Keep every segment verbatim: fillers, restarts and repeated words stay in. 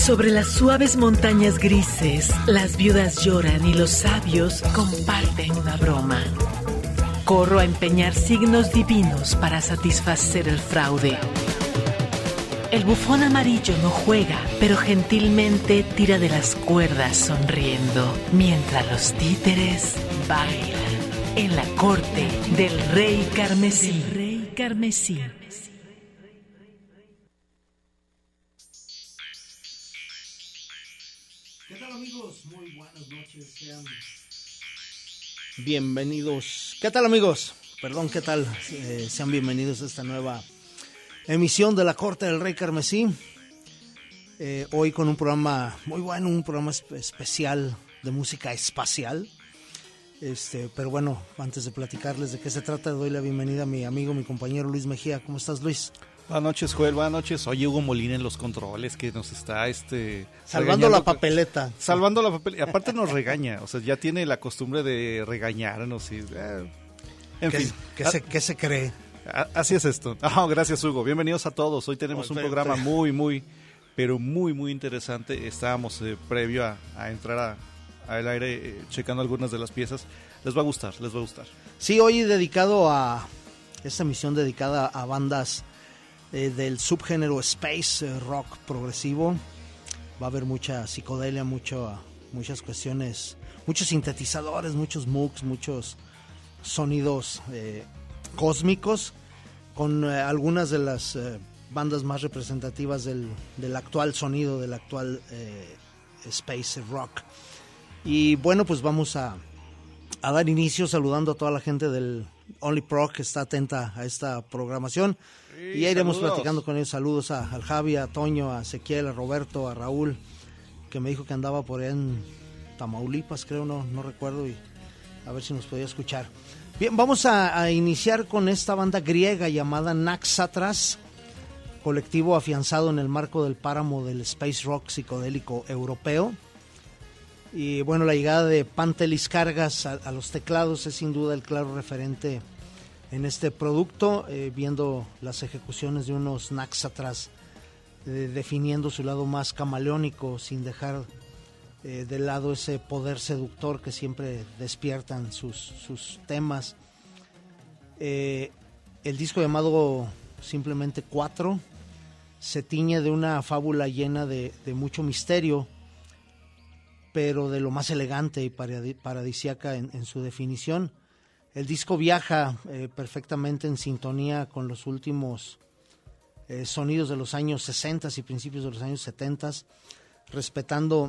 Sobre las suaves montañas grises, las viudas lloran y los sabios comparten una broma. Corro a empeñar signos divinos para satisfacer el fraude. El bufón amarillo no juega, pero gentilmente tira de las cuerdas sonriendo, mientras los títeres bailan en la corte del rey carmesí. Del rey carmesí. ¿Qué tal, amigos? Muy buenas noches, sean bienvenidos. ¿Qué tal, amigos? Perdón, ¿qué tal? Eh, sean bienvenidos a esta nueva emisión de la Corte del Rey Carmesí. Eh, hoy con un programa muy bueno, un programa espe- especial de música espacial. Este, pero bueno, antes de platicarles de qué se trata, doy la bienvenida a mi amigo, mi compañero Luis Mejía. ¿Cómo estás, Luis? Buenas noches, Joel, buenas noches. Oye, Hugo Molina en los controles que nos está este salvando la papeleta. Salvando la papeleta. Y aparte nos regaña, o sea, ya tiene la costumbre de regañarnos y eh, en ¿Qué, fin. ¿qué, se, ¿Qué se cree? Así es esto. Oh, gracias, Hugo. Bienvenidos a todos. Hoy tenemos un programa muy, muy, pero muy, muy interesante. Estábamos eh, previo a, a entrar a al aire eh, checando algunas de las piezas. Les va a gustar, les va a gustar. Sí, hoy dedicado a esta emisión dedicada a bandas eh, del subgénero space eh, rock progresivo. Va a haber mucha psicodelia, mucho, muchas cuestiones, muchos sintetizadores, muchos moogs, muchos sonidos eh, cósmicos, con eh, algunas de las eh, bandas más representativas del, del actual sonido, del actual eh, space rock. Y bueno, pues vamos a, a dar inicio saludando a toda la gente del Only Pro que está atenta a esta programación. Sí, y ya iremos saludos. platicando con ellos. Saludos a, al Javi, a Toño, a Ezequiel, a Roberto, a Raúl, que me dijo que andaba por allá en Tamaulipas, creo, no, no recuerdo, y a ver si nos podía escuchar. Bien, vamos a, a iniciar con esta banda griega llamada Naxatras, colectivo afianzado en el marco del páramo del space rock psicodélico europeo. Y bueno, la llegada de Pantelis Kargas a, a los teclados es sin duda el claro referente en este producto, eh, viendo las ejecuciones de unos Naxatras eh, definiendo su lado más camaleónico, sin dejar eh, de lado ese poder seductor que siempre despiertan sus, sus temas. Eh, el disco llamado simplemente Cuatro se tiñe de una fábula llena de, de mucho misterio, pero de lo más elegante y paradisíaca en, en su definición. El disco viaja eh, perfectamente en sintonía con los últimos eh, sonidos de los años sesenta y principios de los años setenta, respetando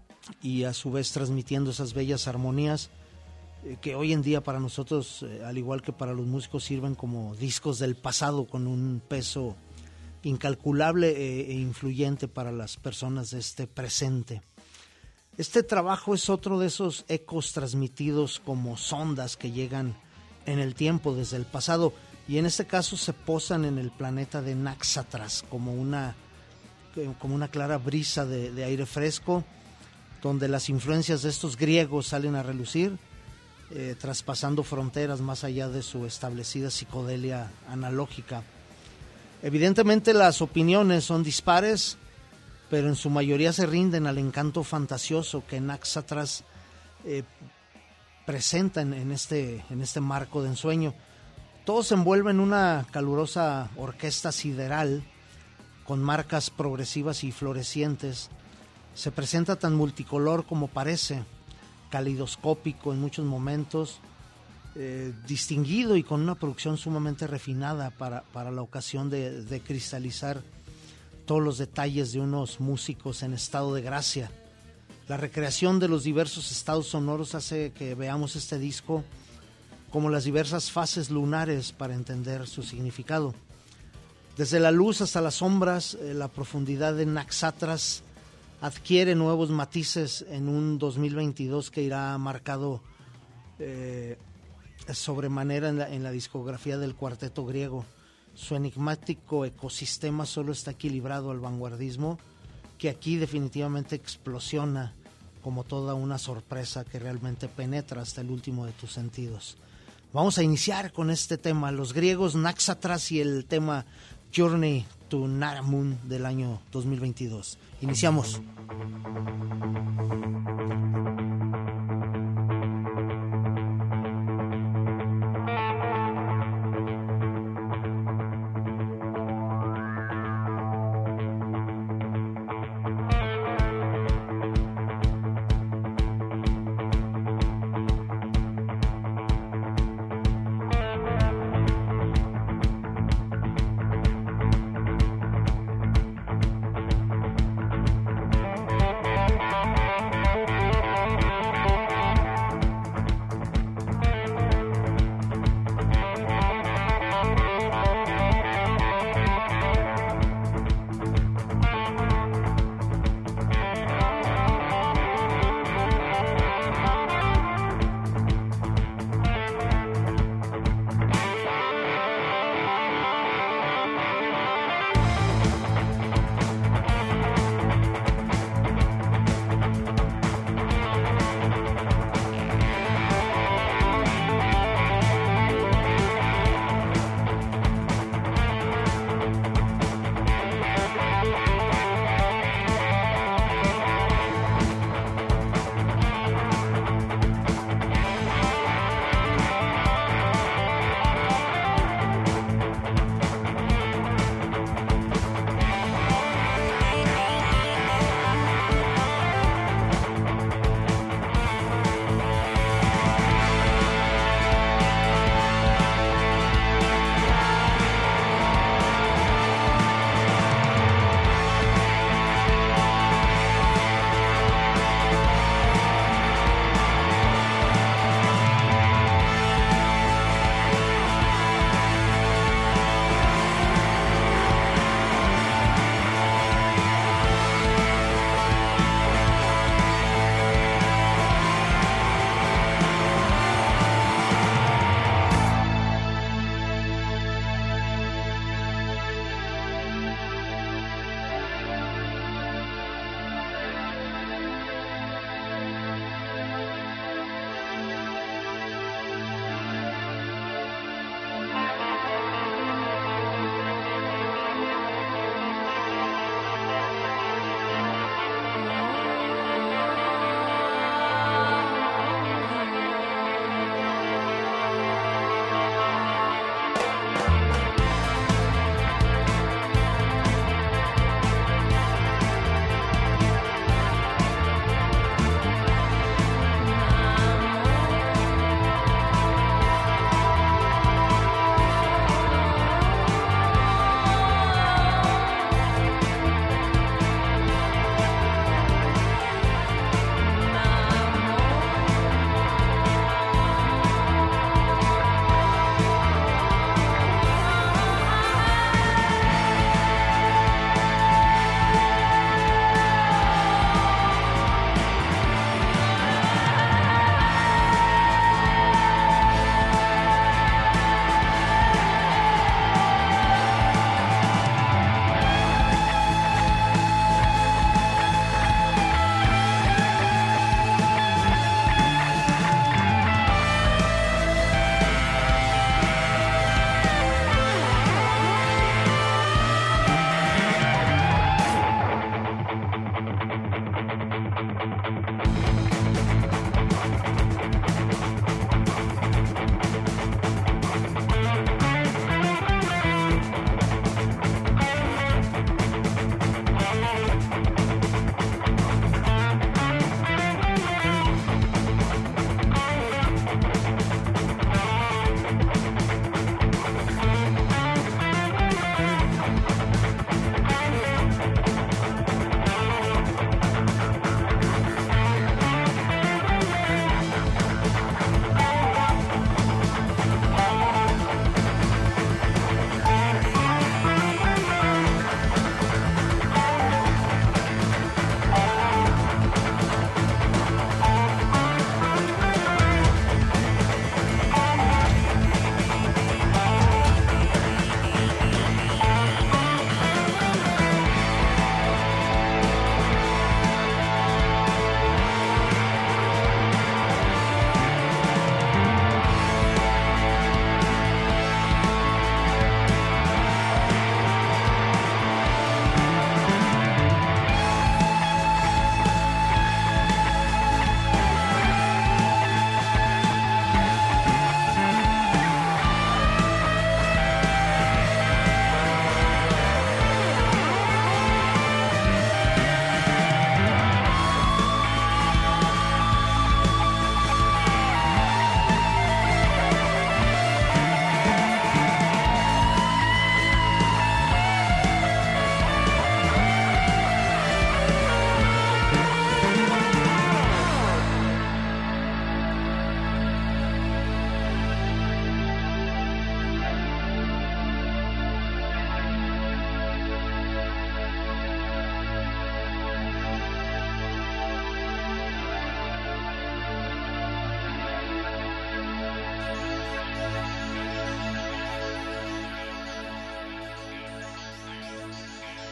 y a su vez transmitiendo esas bellas armonías eh, que hoy en día para nosotros, eh, al igual que para los músicos, sirven como discos del pasado con un peso incalculable eh, e influyente para las personas de este presente. Este trabajo es otro de esos ecos transmitidos como sondas que llegan en el tiempo desde el pasado, y en este caso se posan en el planeta de Naxatras como una, como una clara brisa de, de aire fresco, donde las influencias de estos griegos salen a relucir, eh, traspasando fronteras más allá de su establecida psicodelia analógica. Evidentemente las opiniones son dispares, pero en su mayoría se rinden al encanto fantasioso que Naxatras eh, presenta en, en, este, en este marco de ensueño. Todo se envuelve en una calurosa orquesta sideral con marcas progresivas y florecientes. Se presenta tan multicolor como parece, calidoscópico en muchos momentos, eh, distinguido y con una producción sumamente refinada para, para la ocasión de, de cristalizar todos los detalles de unos músicos en estado de gracia. La recreación de los diversos estados sonoros hace que veamos este disco como las diversas fases lunares para entender su significado. Desde la luz hasta las sombras, eh, la profundidad de Naxatras adquiere nuevos matices en un dos mil veintidós que irá marcado eh, sobremanera en la, en la discografía del cuarteto griego. Su enigmático ecosistema solo está equilibrado al vanguardismo, que aquí definitivamente explosiona como toda una sorpresa que realmente penetra hasta el último de tus sentidos. Vamos a iniciar con este tema, los griegos Naxatras y el tema Journey to Naramun del año dos mil veintidós. Iniciamos. Bye.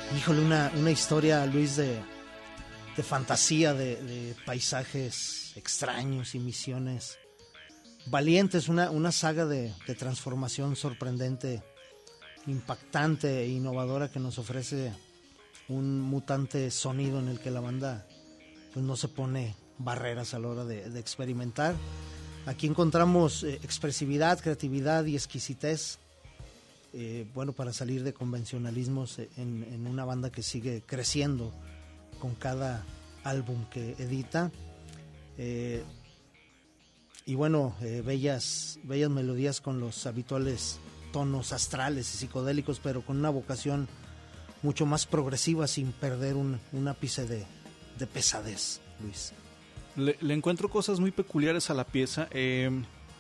híjole, una, una historia, Luis, de, de fantasía, de, de paisajes extraños y misiones valientes, una, una saga de, de transformación sorprendente, impactante e innovadora que nos ofrece un mutante sonido en el que la banda pues no se pone barreras a la hora de, de experimentar. Aquí encontramos eh, expresividad, creatividad y exquisitez, eh, bueno, para salir de convencionalismos en, en una banda que sigue creciendo con cada álbum que edita. Eh, y bueno, eh, bellas, bellas melodías con los habituales tonos astrales y psicodélicos, pero con una vocación mucho más progresiva sin perder un, un ápice de, de pesadez, Luis. Le, le encuentro cosas muy peculiares a la pieza. Eh,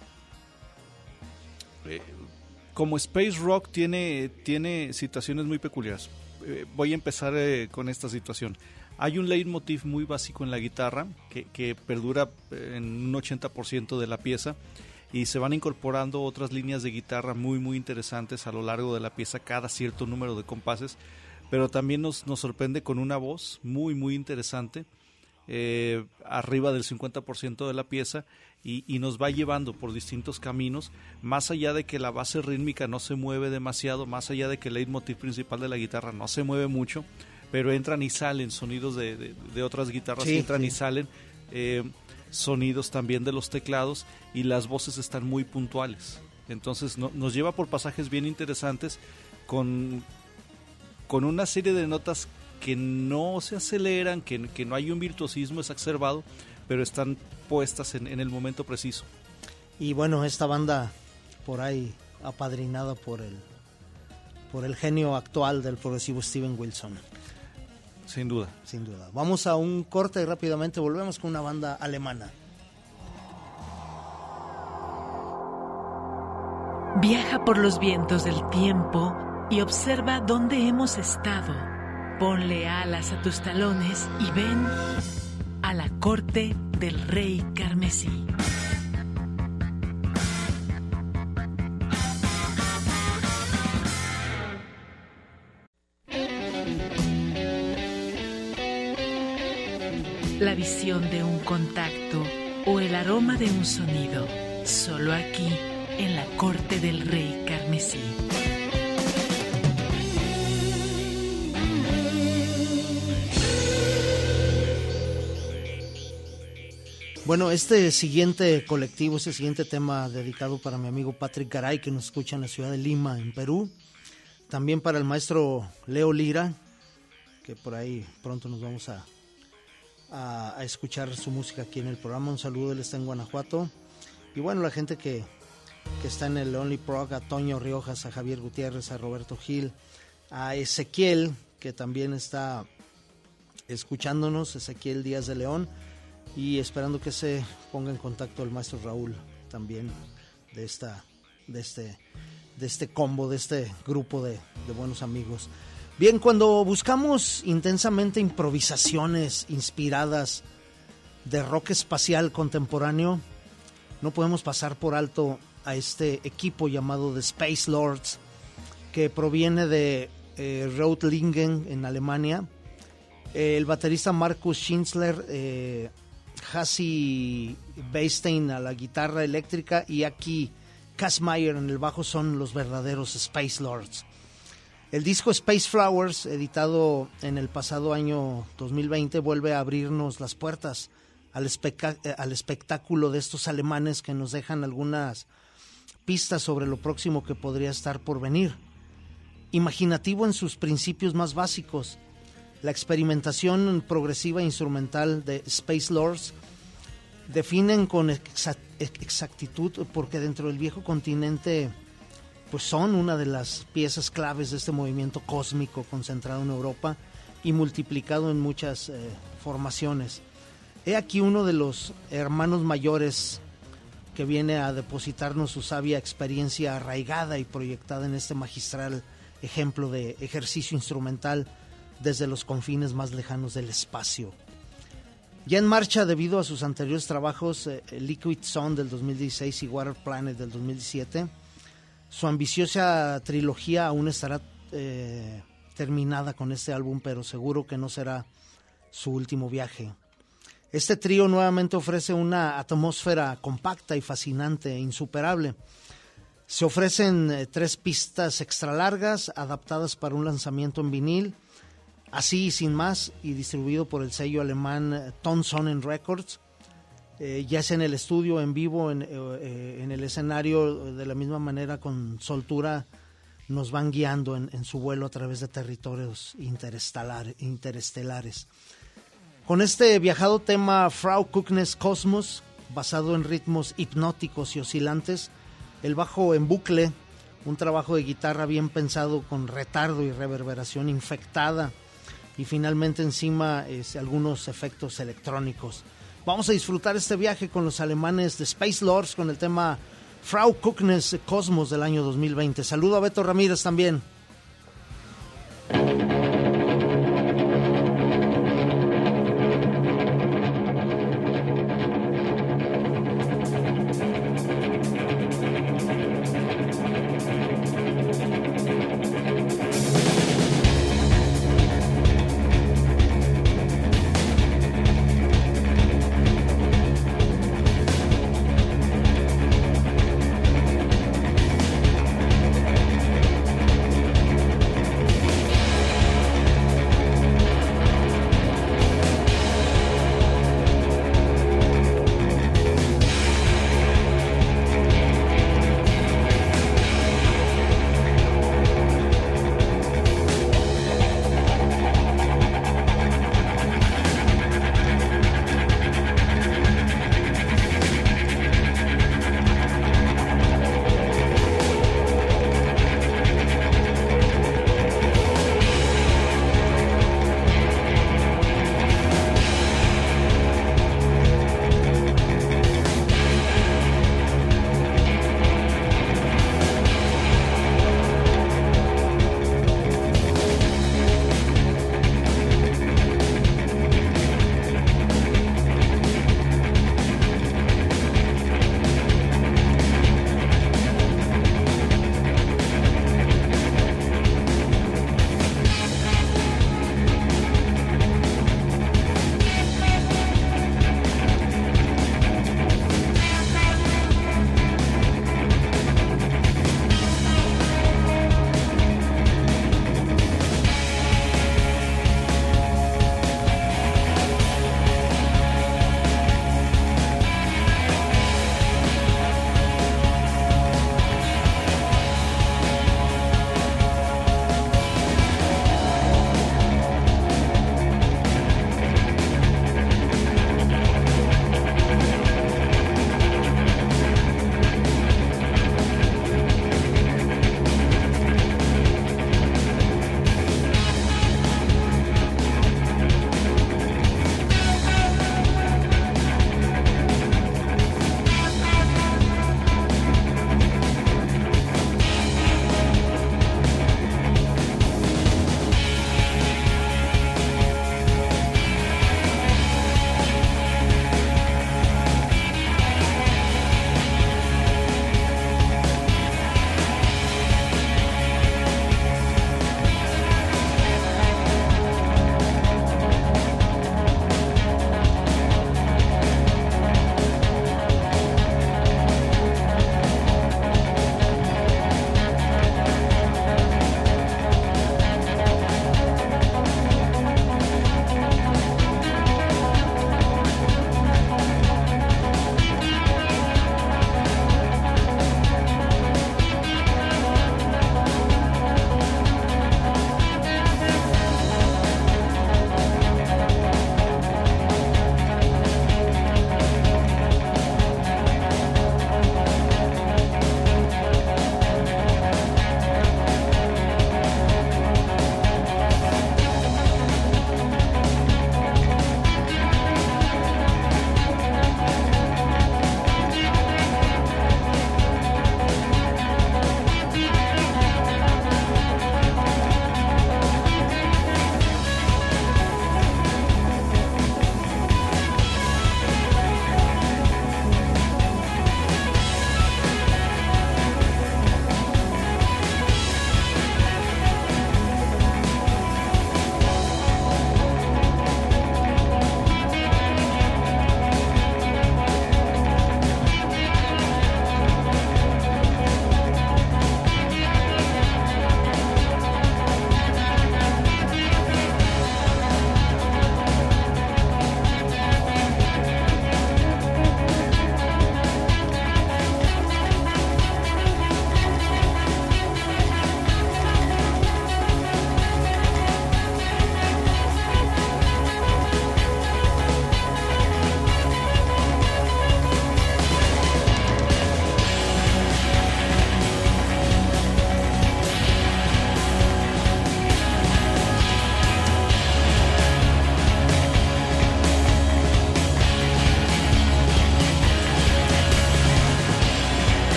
eh, como Space Rock tiene, tiene situaciones muy peculiares. Eh, voy a empezar eh, con esta situación. Hay un leitmotiv muy básico en la guitarra que, que perdura en un ochenta por ciento de la pieza, y se van incorporando otras líneas de guitarra muy muy interesantes a lo largo de la pieza, cada cierto número de compases, pero también nos, nos sorprende con una voz muy muy interesante, eh, arriba del cincuenta por ciento de la pieza, y, y nos va llevando por distintos caminos, más allá de que la base rítmica no se mueve demasiado, más allá de que el leitmotiv principal de la guitarra no se mueve mucho, pero entran y salen sonidos de, de, de otras guitarras, sí, entran sí. y salen eh, sonidos también de los teclados, y las voces están muy puntuales. Entonces no, nos lleva por pasajes bien interesantes con, con una serie de notas que no se aceleran, que, que no hay un virtuosismo exacerbado, pero están puestas en, en el momento preciso. Y bueno, esta banda por ahí apadrinada por el, por el genio actual del progresivo Steven Wilson. Sin duda. Sin duda. Vamos a un corte y rápidamente volvemos con una banda alemana. Viaja por los vientos del tiempo y observa dónde hemos estado. Ponle alas a tus talones y ven a la corte del rey carmesí. La visión de un contacto o el aroma de un sonido, solo aquí en la corte del rey carmesí. Bueno, este siguiente colectivo, este siguiente tema dedicado para mi amigo Patrick Garay, que nos escucha en la ciudad de Lima, en Perú. También para el maestro Leo Lira, que por ahí pronto nos vamos a A, a escuchar su música aquí en el programa. Un saludo, él está en Guanajuato. Y bueno, la gente que, que está en el Only Prog, a Toño Riojas, a Javier Gutiérrez, a Roberto Gil, a Ezequiel, que también está escuchándonos, Ezequiel Díaz de León, y esperando que se ponga en contacto el maestro Raúl también de esta de este de este combo, de este grupo de, de buenos amigos. Bien, cuando buscamos intensamente improvisaciones inspiradas de rock espacial contemporáneo, no podemos pasar por alto a este equipo llamado The Space Lords, que proviene de eh, Reutlingen en Alemania. Eh, el baterista Markus Schindler, eh, Hassi Beistein a la guitarra eléctrica y Aki Kazmayer en el bajo son los verdaderos Space Lords. El disco Space Flowers, editado en el pasado año dos mil veinte, vuelve a abrirnos las puertas al, especa- al espectáculo de estos alemanes que nos dejan algunas pistas sobre lo próximo que podría estar por venir. Imaginativo en sus principios más básicos, la experimentación progresiva e instrumental de Space Lords definen con exactitud porque dentro del viejo continente pues son una de las piezas claves de este movimiento cósmico concentrado en Europa y multiplicado en muchas eh, formaciones. He aquí uno de los hermanos mayores que viene a depositarnos su sabia experiencia arraigada y proyectada en este magistral ejemplo de ejercicio instrumental desde los confines más lejanos del espacio. Ya en marcha debido a sus anteriores trabajos, eh, Liquid Sun del dos mil dieciséis y Water Planet del dos mil diecisiete, su ambiciosa trilogía aún estará eh, terminada con este álbum, pero seguro que no será su último viaje. Este trío nuevamente ofrece una atmósfera compacta y fascinante e insuperable. Se ofrecen eh, tres pistas extra largas adaptadas para un lanzamiento en vinil, así y sin más, y distribuido por el sello alemán Ton Sonnen Records. Eh, ya sea en el estudio, en vivo, en, eh, en el escenario, de la misma manera con soltura nos van guiando en, en su vuelo a través de territorios interestelar, interestelares. Con este viajado tema Frau Kucknes Kosmos, basado en ritmos hipnóticos y oscilantes, el bajo en bucle, un trabajo de guitarra bien pensado con retardo y reverberación infectada, y finalmente encima es, algunos efectos electrónicos. Vamos a disfrutar este viaje con los alemanes de Space Lords con el tema Frau Kucknes Kosmos del año dos mil veinte. Saludo a Beto Ramírez también.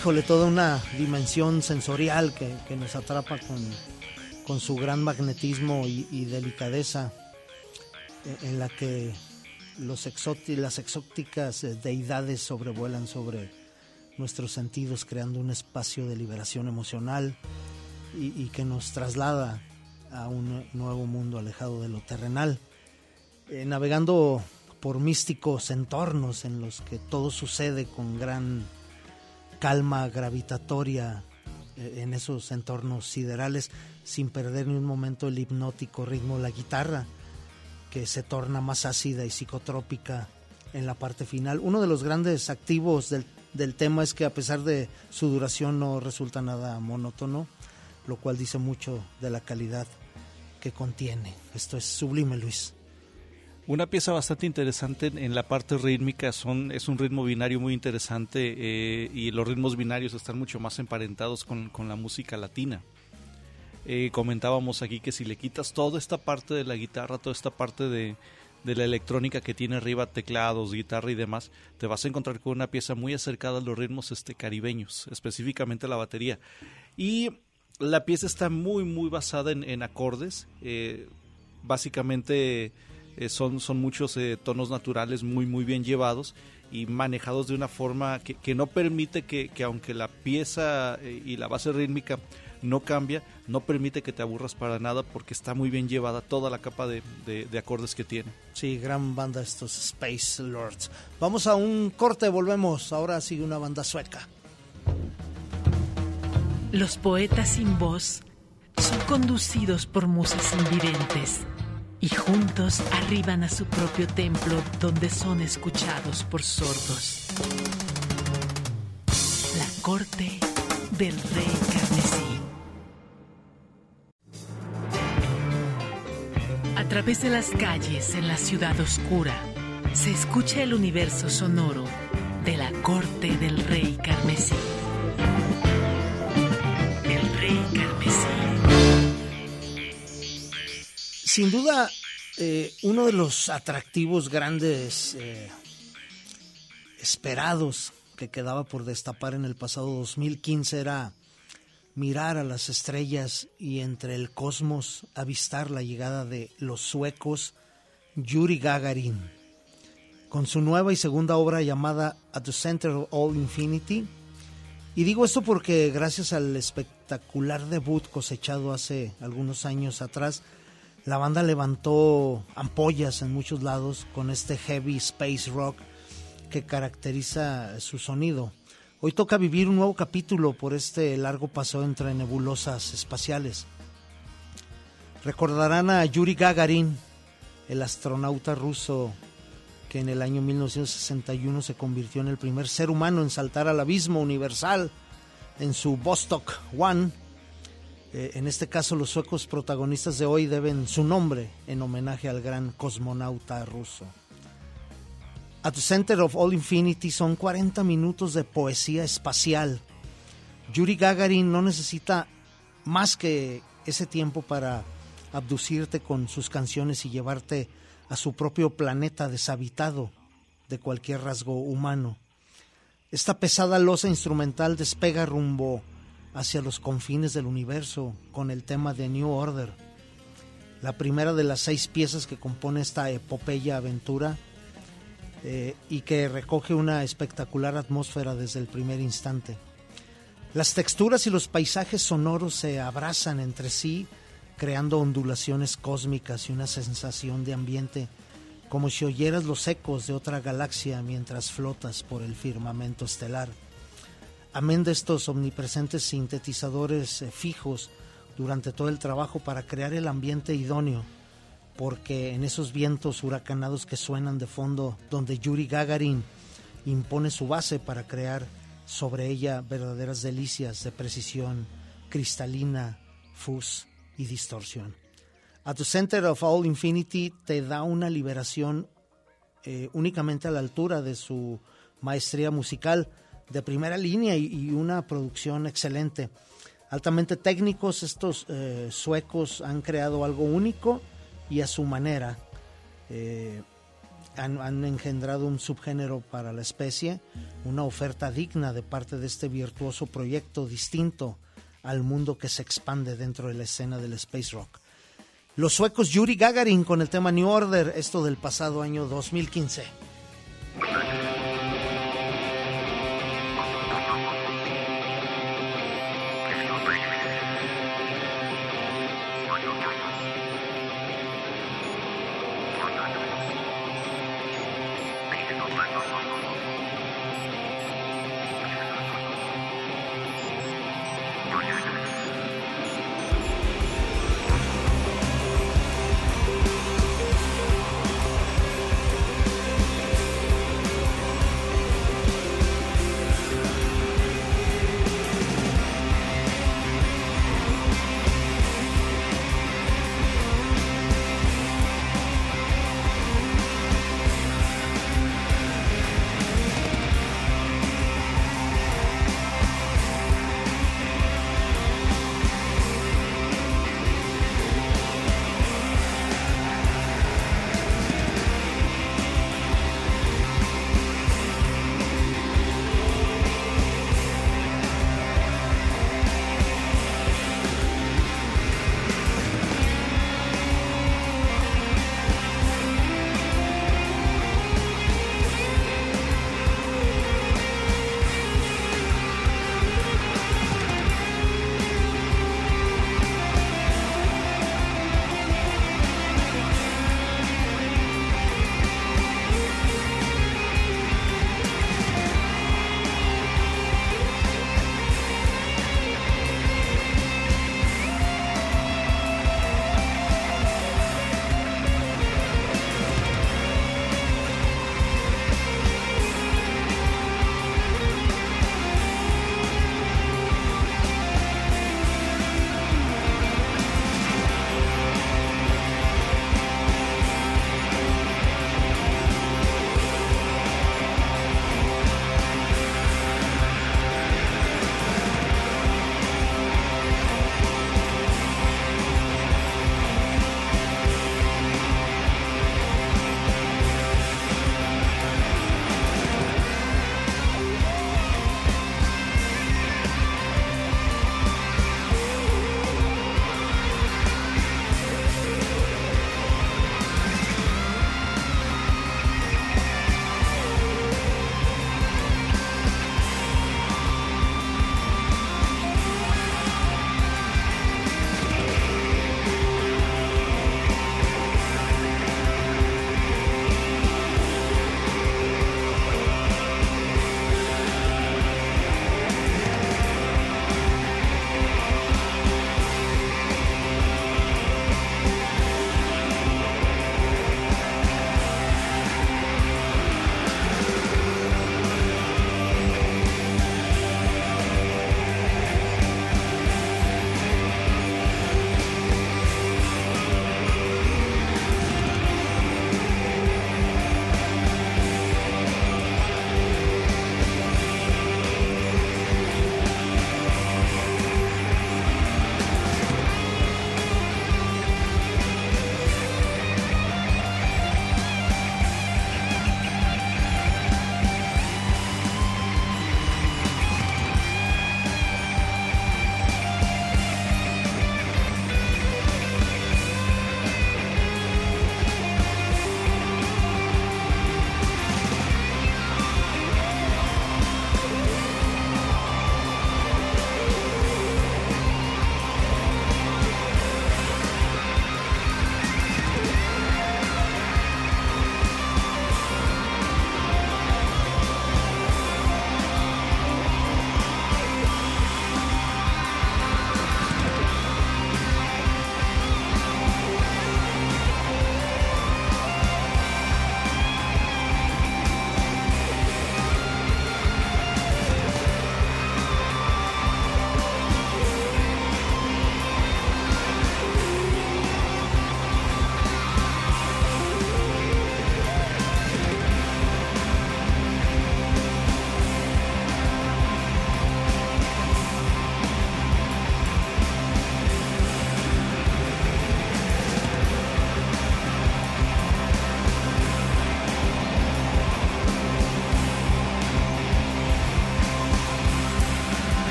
híjole, toda una dimensión sensorial que, que nos atrapa con, con su gran magnetismo y, y delicadeza, en, en la que los exóti, las exóticas deidades sobrevuelan sobre nuestros sentidos, creando un espacio de liberación emocional y, y que nos traslada a un nuevo mundo alejado de lo terrenal, eh, navegando por místicos entornos en los que todo sucede con gran calma gravitatoria, eh, en esos entornos siderales, sin perder ni un momento el hipnótico ritmo de la guitarra, que se torna más ácida y psicotrópica en la parte final. Uno de los grandes activos del, del tema es que, a pesar de su duración, no resulta nada monótono, lo cual dice mucho de la calidad que contiene. Esto es sublime, Luis. Una pieza bastante interesante en la parte rítmica, son, es un ritmo binario muy interesante, eh, y los ritmos binarios están mucho más emparentados con, con la música latina. Eh, comentábamos aquí que si le quitas toda esta parte de la guitarra, toda esta parte de, de la electrónica que tiene arriba, teclados, guitarra y demás, te vas a encontrar con una pieza muy acercada a los ritmos este, caribeños, específicamente la batería. Y la pieza está muy muy basada en, en acordes, eh, básicamente eh, son, son muchos eh, tonos naturales muy muy bien llevados y manejados de una forma que, que no permite que, que aunque la pieza eh, y la base rítmica no cambia, no permite que te aburras para nada, porque está muy bien llevada toda la capa de, de, de acordes que tiene. Sí, gran banda estos Space Lords. Vamos a un corte, volvemos. Ahora sigue una banda sueca. Los poetas sin voz son conducidos por musas invidentes y juntos arriban a su propio templo, donde son escuchados por sordos. La corte del rey carmesí. A través de las calles en la ciudad oscura se escucha el universo sonoro de la corte del rey carmesí. Sin duda, eh, uno de los atractivos grandes eh, esperados que quedaba por destapar en el pasado dos mil quince era mirar a las estrellas y entre el cosmos avistar la llegada de los suecos Yuri Gagarin, con su nueva y segunda obra llamada At the Center of All Infinity. Y digo esto porque, gracias al espectacular debut cosechado hace algunos años atrás, la banda levantó ampollas en muchos lados con este heavy space rock que caracteriza su sonido. Hoy toca vivir un nuevo capítulo por este largo paseo entre nebulosas espaciales. Recordarán a Yuri Gagarin, el astronauta ruso que en el año mil novecientos sesenta y uno se convirtió en el primer ser humano en saltar al abismo universal en su Vostok uno. Eh, en este caso, los suecos protagonistas de hoy deben su nombre en homenaje al gran cosmonauta ruso. At the Center of All Infinity son cuarenta minutos de poesía espacial. Yuri Gagarin no necesita más que ese tiempo para abducirte con sus canciones y llevarte a su propio planeta deshabitado de cualquier rasgo humano. Esta pesada losa instrumental despega rumbo hacia los confines del universo con el tema de New Order, la primera de las seis piezas que compone esta epopeya aventura, eh, y que recoge una espectacular atmósfera desde el primer instante. Las texturas y los paisajes sonoros se abrazan entre sí, creando ondulaciones cósmicas y una sensación de ambiente como si oyeras los ecos de otra galaxia mientras flotas por el firmamento estelar. Amén de estos omnipresentes sintetizadores eh, fijos durante todo el trabajo para crear el ambiente idóneo, porque en esos vientos huracanados que suenan de fondo, donde Yuri Gagarin impone su base para crear sobre ella verdaderas delicias de precisión cristalina, fuzz y distorsión. At the Center of All Infinity te da una liberación eh, únicamente a la altura de su maestría musical de primera línea y, y una producción excelente. Altamente técnicos, estos eh, suecos han creado algo único y a su manera. Eh, han, han engendrado un subgénero para la especie, una oferta digna de parte de este virtuoso proyecto distinto al mundo que se expande dentro de la escena del space rock. Los suecos Yuri Gagarin con el tema New Order, esto del pasado año dos mil quince.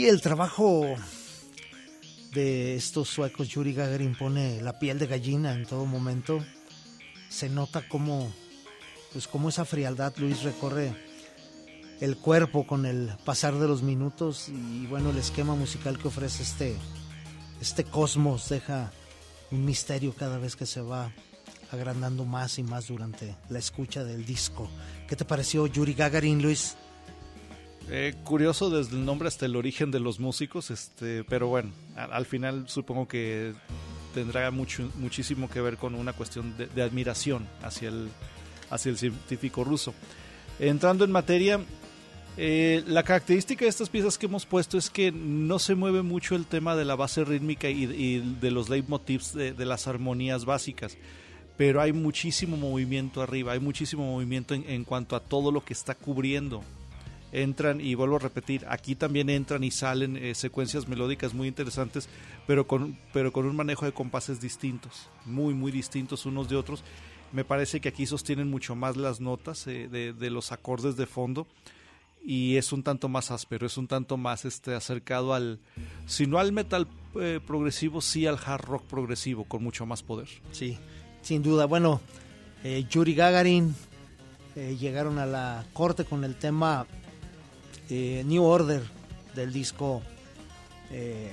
Sí, el trabajo de estos suecos, Yuri Gagarin, pone la piel de gallina en todo momento. Se nota cómo, pues cómo esa frialdad, Luis, recorre el cuerpo con el pasar de los minutos, y bueno, el esquema musical que ofrece este, este cosmos deja un misterio cada vez que se va agrandando más y más durante la escucha del disco. ¿Qué te pareció Yuri Gagarin, Luis? Eh, curioso desde el nombre hasta el origen de los músicos, este, pero bueno, al, al final supongo que tendrá mucho, muchísimo que ver con una cuestión de, de admiración hacia el, hacia el científico ruso. Entrando en materia, eh, la característica de estas piezas que hemos puesto es que no se mueve mucho el tema de la base rítmica y, y de los leitmotivs de, de las armonías básicas, pero hay muchísimo movimiento arriba, hay muchísimo movimiento en, en cuanto a todo lo que está cubriendo. Entran, y vuelvo a repetir, aquí también entran y salen eh, secuencias melódicas muy interesantes, pero con, pero con un manejo de compases distintos, muy muy distintos unos de otros. Me parece que aquí sostienen mucho más las notas eh, de, de los acordes de fondo, y es un tanto más áspero, es un tanto más este, acercado al, si no al metal eh, progresivo, sí al hard rock progresivo, con mucho más poder. Sí, sin duda. Bueno, eh, Yuri Gagarin eh, llegaron a la corte con el tema Eh, New Order del disco eh,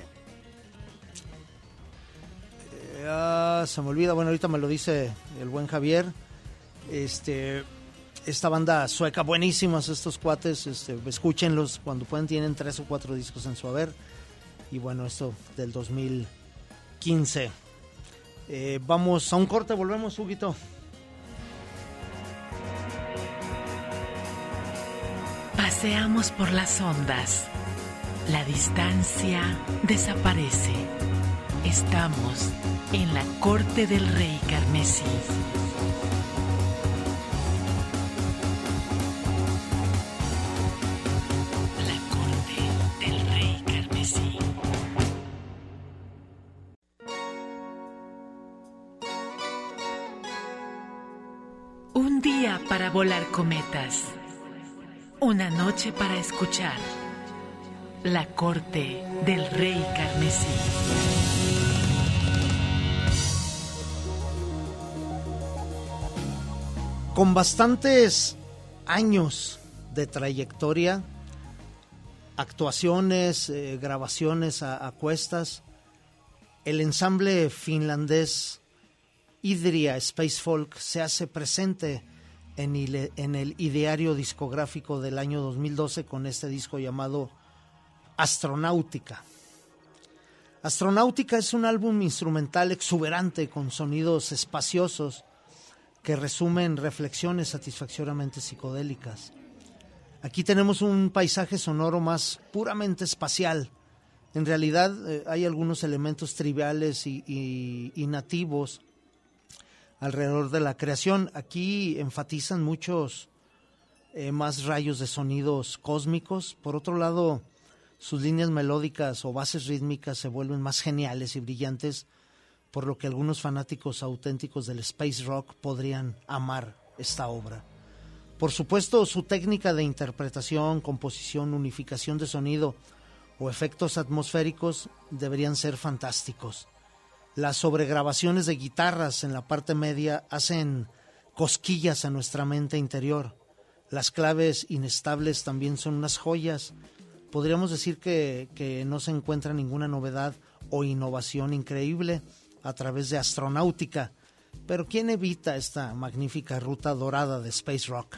eh, ah, se me olvida, bueno, ahorita me lo dice el buen Javier. Este, esta banda sueca, buenísimos estos cuates, este, escúchenlos cuando pueden, tienen tres o cuatro discos en su haber. Y bueno, esto del dos mil quince. Eh, vamos a un corte, volvemos, Huguito. Paseamos por las ondas. La distancia desaparece. Estamos en la corte del rey carmesí. La corte del rey carmesí. Un día para volar cometas. Una noche para escuchar. La corte del rey carmesí. Con bastantes años de trayectoria, actuaciones, eh, grabaciones a, a cuestas, el ensamble finlandés Idria Space Folk se hace presente En el, en el ideario discográfico del año dos mil doce con este disco llamado Astronáutica. Astronáutica es un álbum instrumental exuberante con sonidos espaciosos que resumen reflexiones satisfactoriamente psicodélicas. Aquí tenemos un paisaje sonoro más puramente espacial. En realidad eh, hay algunos elementos triviales y, y, y nativos alrededor de la creación. Aquí enfatizan muchos eh, más rayos de sonidos cósmicos. Por otro lado, sus líneas melódicas o bases rítmicas se vuelven más geniales y brillantes, por lo que algunos fanáticos auténticos del space rock podrían amar esta obra. Por supuesto, su técnica de interpretación, composición, unificación de sonido o efectos atmosféricos deberían ser fantásticos. Las sobregrabaciones de guitarras en la parte media hacen cosquillas a nuestra mente interior. Las claves inestables también son unas joyas. Podríamos decir que, que no se encuentra ninguna novedad o innovación increíble a través de Astronáutica, pero ¿quién evita esta magnífica ruta dorada de space rock?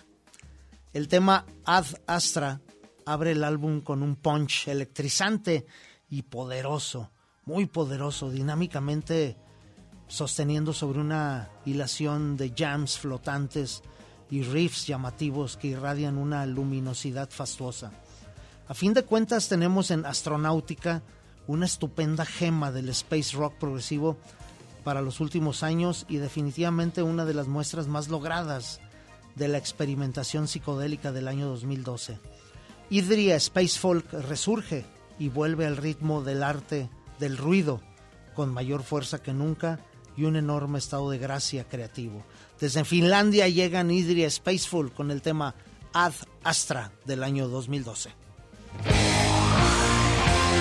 El tema Ad Astra abre el álbum con un punch electrizante y poderoso. Muy poderoso, dinámicamente sosteniendo sobre una hilación de jams flotantes y riffs llamativos que irradian una luminosidad fastuosa. A fin de cuentas tenemos en Astronáutica una estupenda gema del space rock progresivo para los últimos años y definitivamente una de las muestras más logradas de la experimentación psicodélica del año dos mil doce. Idria Space Folk resurge y vuelve al ritmo del arte del ruido, con mayor fuerza que nunca y un enorme estado de gracia creativo. Desde Finlandia llegan Idria Space Folk con el tema Ad Astra del año dos mil doce.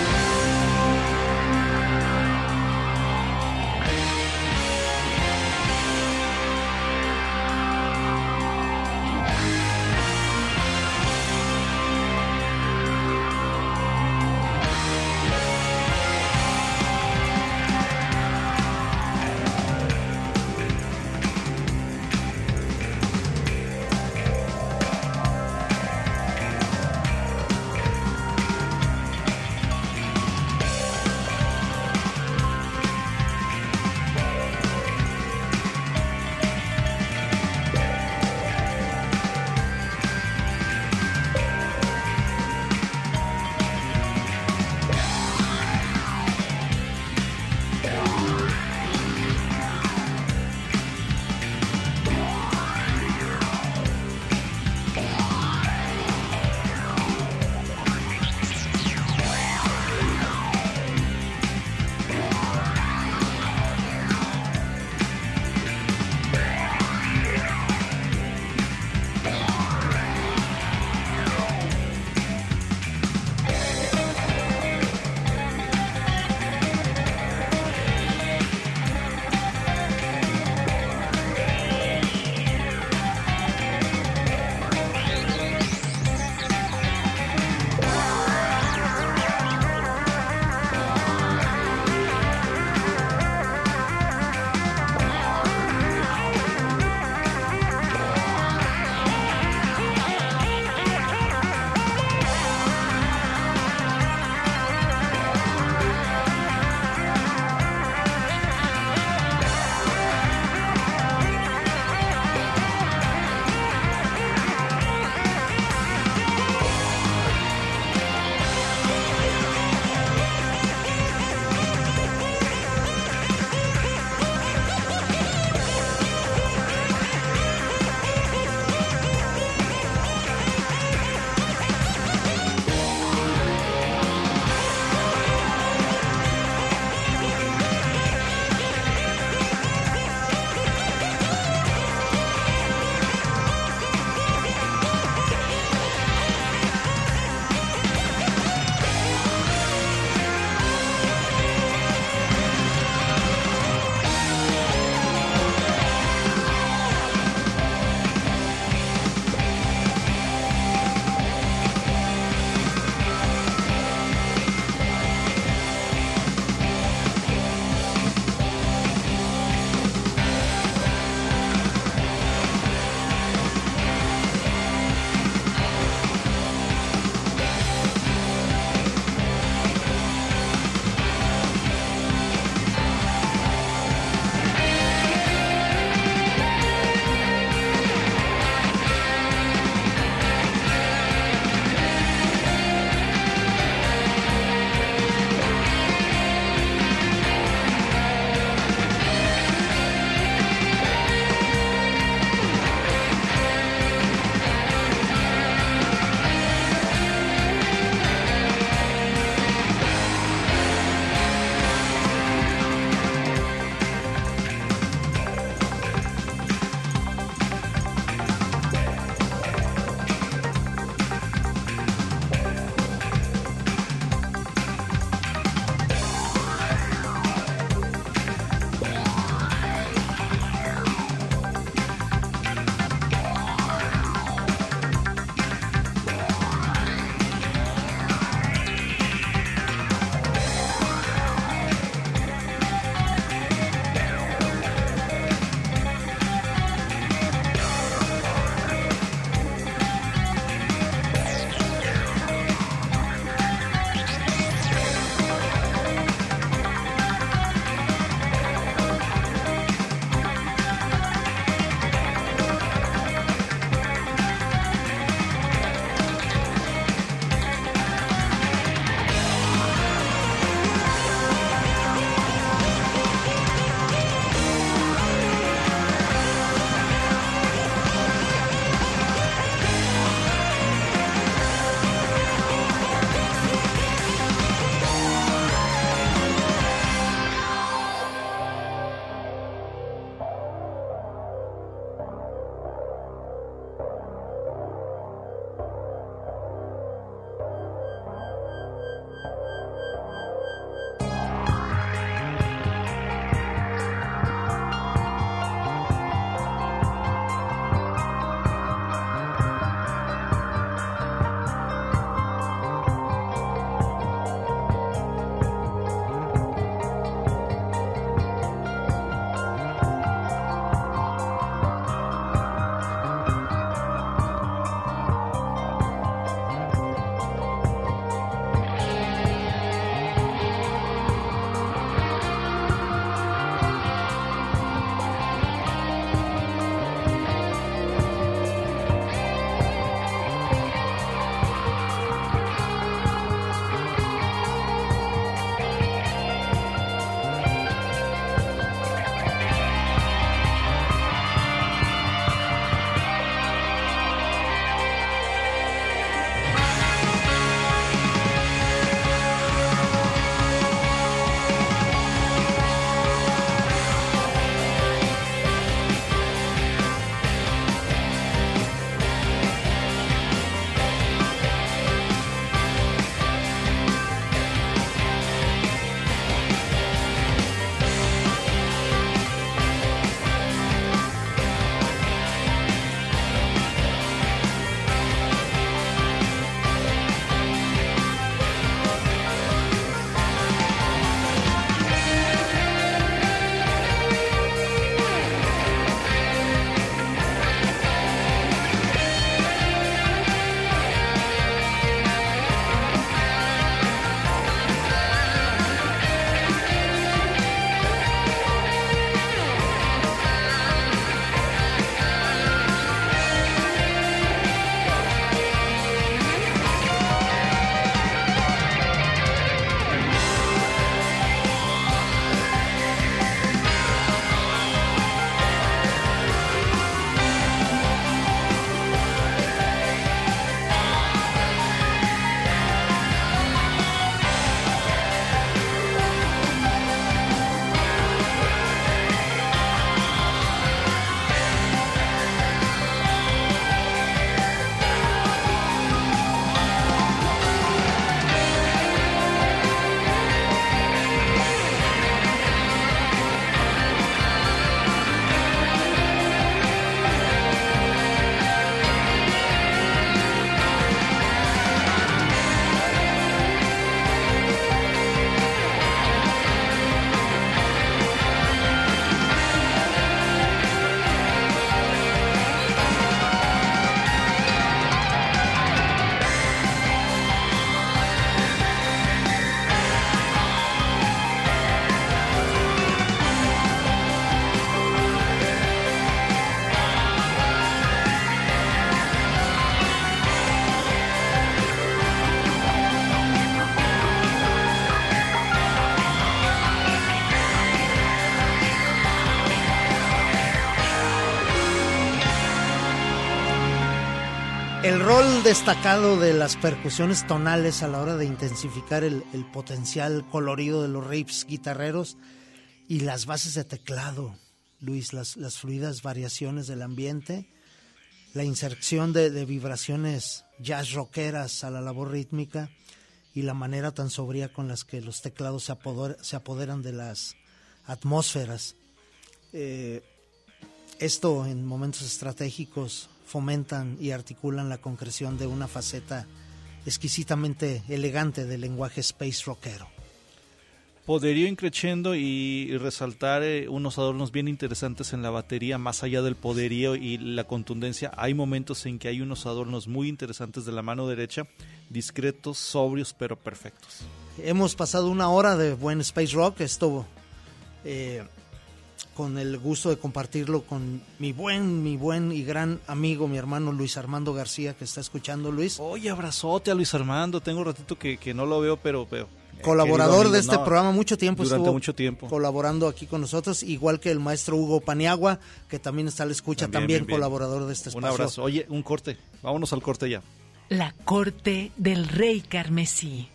El rol destacado de las percusiones tonales a la hora de intensificar el, el potencial colorido de los riffs guitarreros y las bases de teclado, Luis, las, las fluidas variaciones del ambiente, la inserción de, de vibraciones jazz rockeras a la labor rítmica y la manera tan sobria con las que los teclados se, apoder, se apoderan de las atmósferas. Eh, esto en momentos estratégicos fomentan y articulan la concreción de una faceta exquisitamente elegante del lenguaje space rockero. Poderío increciendo y resaltar eh, unos adornos bien interesantes en la batería, más allá del poderío y la contundencia. Hay momentos en que hay unos adornos muy interesantes de la mano derecha, discretos, sobrios, pero perfectos. Hemos pasado una hora de buen space rock, esto eh, con el gusto de compartirlo con mi buen, mi buen y gran amigo, mi hermano Luis Armando García, que está escuchando, Luis. Oye, abrazote a Luis Armando, tengo un ratito que, que no lo veo, pero... pero eh, colaborador amigo, de este no, programa, mucho tiempo durante estuvo mucho tiempo. colaborando aquí con nosotros, igual que el maestro Hugo Paniagua, que también está a la escucha, también, también bien, colaborador bien. de este espacio. Un abrazo. Oye, un corte, vámonos al corte ya. La corte del rey carmesí.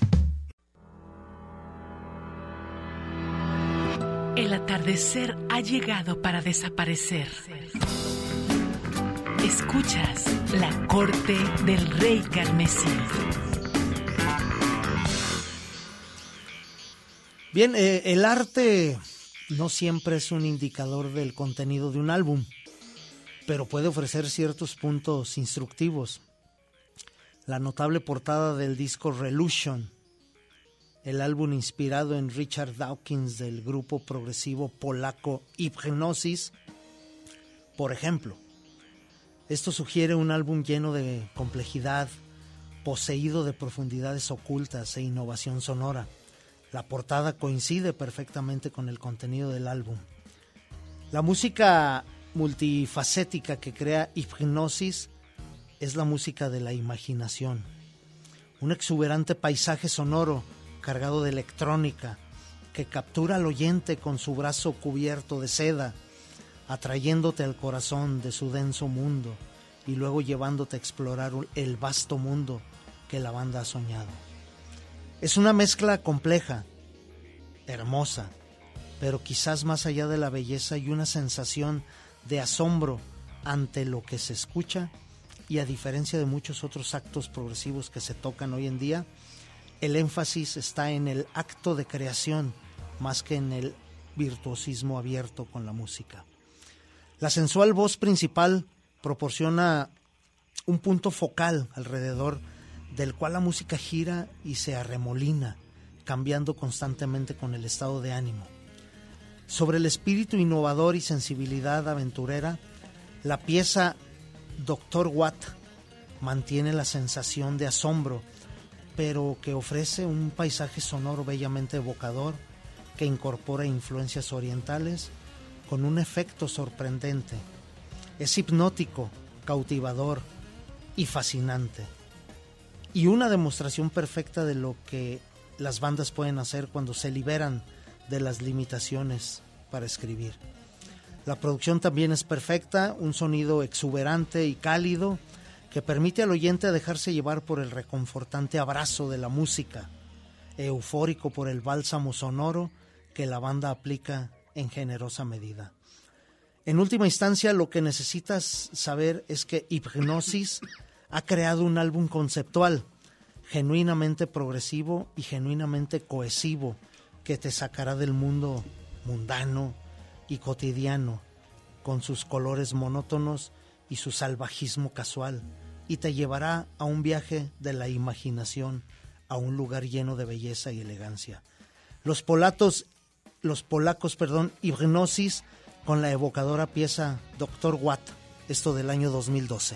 El atardecer ha llegado para desaparecer. Escuchas La corte del rey carmesí. Bien, eh, el arte no siempre es un indicador del contenido de un álbum, pero puede ofrecer ciertos puntos instructivos. La notable portada del disco Relution, el álbum inspirado en Richard Dawkins del grupo progresivo polaco Hipgnosis, por ejemplo. Esto sugiere un álbum lleno de complejidad, poseído de profundidades ocultas e innovación sonora. La portada coincide perfectamente con el contenido del álbum. La música multifacética que crea Hipgnosis es la música de la imaginación. Un exuberante paisaje sonoro cargado de electrónica que captura al oyente con su brazo cubierto de seda, atrayéndote al corazón de su denso mundo y luego llevándote a explorar el vasto mundo que la banda ha soñado. Es una mezcla compleja, hermosa, pero quizás más allá de la belleza hay una sensación de asombro ante lo que se escucha, y a diferencia de muchos otros actos progresivos que se tocan hoy en día, el énfasis está en el acto de creación más que en el virtuosismo abierto con la música. La sensual voz principal proporciona un punto focal alrededor del cual la música gira y se arremolina, cambiando constantemente con el estado de ánimo. Sobre el espíritu innovador y sensibilidad aventurera, la pieza doctor Watt mantiene la sensación de asombro, pero que ofrece un paisaje sonoro bellamente evocador que incorpora influencias orientales con un efecto sorprendente. Es hipnótico, cautivador y fascinante. Y una demostración perfecta de lo que las bandas pueden hacer cuando se liberan de las limitaciones para escribir. La producción también es perfecta, un sonido exuberante y cálido que permite al oyente dejarse llevar por el reconfortante abrazo de la música, eufórico por el bálsamo sonoro que la banda aplica en generosa medida. En última instancia, lo que necesitas saber es que Hipgnosis ha creado un álbum conceptual, genuinamente progresivo y genuinamente cohesivo, que te sacará del mundo mundano y cotidiano, con sus colores monótonos y su salvajismo casual, y te llevará a un viaje de la imaginación a un lugar lleno de belleza y elegancia. Los polacos, los polacos, perdón, Hipgnosis, con la evocadora pieza doctor Watt, esto del año dos mil doce.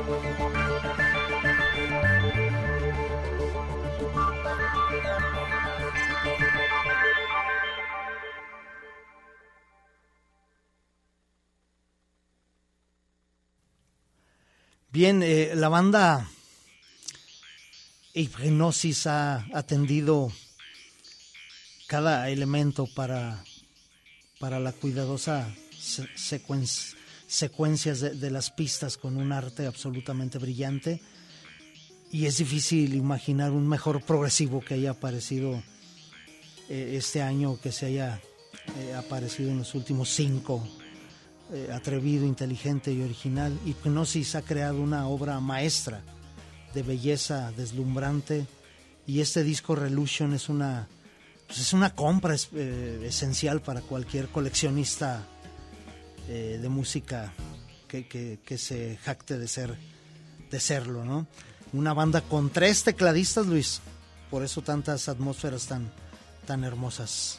Bien, eh, la banda Hipgnosis ha atendido cada elemento para, para la cuidadosa secuen, secuencias de, de las pistas con un arte absolutamente brillante, y es difícil imaginar un mejor progresivo que haya aparecido eh, este año, que se haya eh, aparecido en los últimos cinco. Eh, atrevido, inteligente y original. Hipgnosis ha creado una obra maestra de belleza deslumbrante, y este disco Relution es una, pues es una compra es, eh, esencial para cualquier coleccionista eh, de música que, que, que se jacte de ser de serlo, ¿no? Una banda con tres tecladistas, Luis, por eso tantas atmósferas tan, tan hermosas.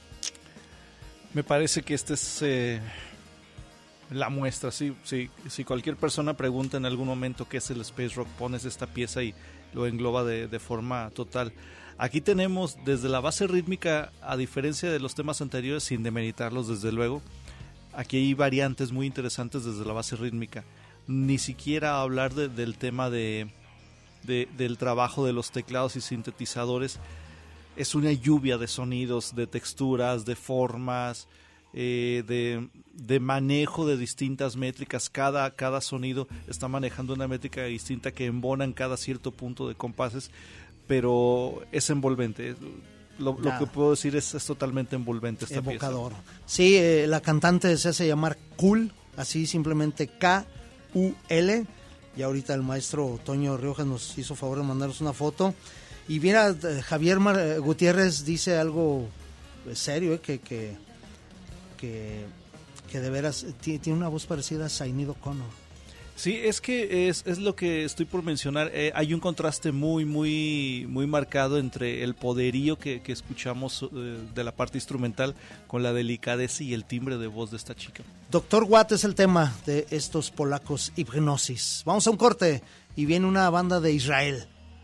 Me parece que este es eh, la muestra. Sí, sí, si cualquier persona pregunta en algún momento qué es el space rock, pones esta pieza y lo engloba de, de forma total. Aquí tenemos desde la base rítmica, a diferencia de los temas anteriores, sin demeritarlos desde luego, aquí hay variantes muy interesantes desde la base rítmica. Ni siquiera hablar de, del tema de, de del trabajo de los teclados y sintetizadores. Es una lluvia de sonidos, de texturas, de formas, eh, de, de manejo de distintas métricas. Cada, cada sonido está manejando una métrica distinta que embona en cada cierto punto de compases, pero es envolvente. Lo, lo que puedo decir es, es totalmente envolvente esta evocador. pieza. Sí, eh, la cantante se hace llamar Cool, así simplemente K U L, y ahorita el maestro Toño Riojas nos hizo favor de mandarnos una foto. Y mira, Javier Mar- Gutiérrez dice algo serio, eh, que, que, que, que de veras t- tiene una voz parecida a Sinéad O'Connor. Sí, es que es, es lo que estoy por mencionar. Eh, hay un contraste muy, muy, muy marcado entre el poderío que, que escuchamos eh, de la parte instrumental con la delicadeza y el timbre de voz de esta chica. Doctor Watt es el tema de estos polacos Hipgnosis. Vamos a un corte y viene una banda de Israel.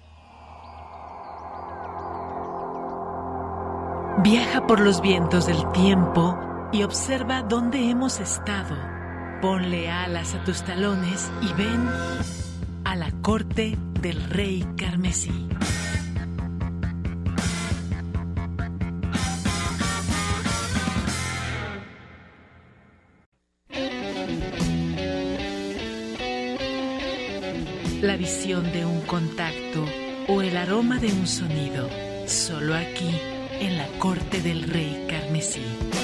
Viaja por los vientos del tiempo y observa dónde hemos estado. Ponle alas a tus talones y ven a la corte del rey carmesí. La visión de un contacto o el aroma de un sonido, solo aquí en la corte del rey carmesí.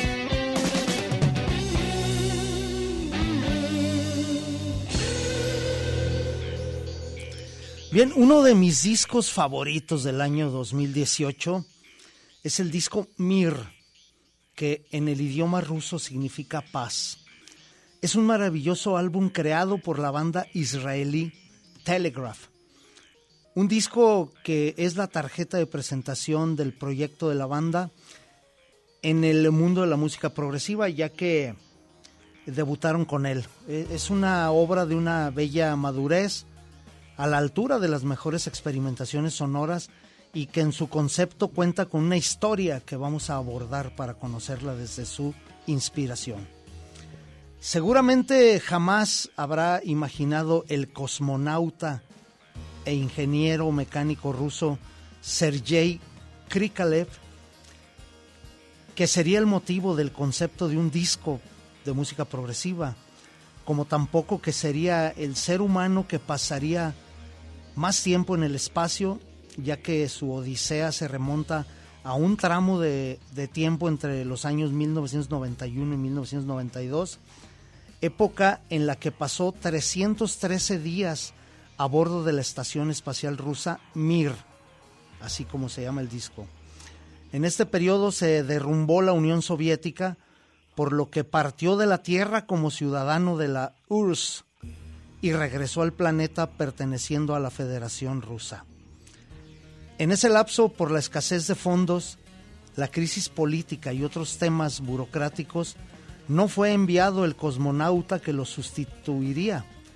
Bien, uno de mis discos favoritos del año dos mil dieciocho es el disco Mir, que en el idioma ruso significa paz. Es un maravilloso álbum creado por la banda israelí Telegraph. Un disco que es la tarjeta de presentación del proyecto de la banda en el mundo de la música progresiva, ya que debutaron con él. Es una obra de una bella madurez, a la altura de las mejores experimentaciones sonoras, y que en su concepto cuenta con una historia que vamos a abordar para conocerla desde su inspiración. Seguramente jamás habrá imaginado el cosmonauta e ingeniero mecánico ruso Sergei Krikalev que sería el motivo del concepto de un disco de música progresiva, como tampoco que sería el ser humano que pasaría más tiempo en el espacio, ya que su odisea se remonta a un tramo de, de tiempo entre los años mil novecientos noventa y uno y mil novecientos noventa y dos, época en la que pasó trescientos trece días a bordo de la estación espacial rusa Mir, así como se llama el disco. En este periodo se derrumbó la Unión Soviética, por lo que partió de la Tierra como ciudadano de la U R S S y regresó al planeta perteneciendo a la Federación Rusa. En ese lapso, por la escasez de fondos, la crisis política y otros temas burocráticos, no fue enviado el cosmonauta que lo sustituiría.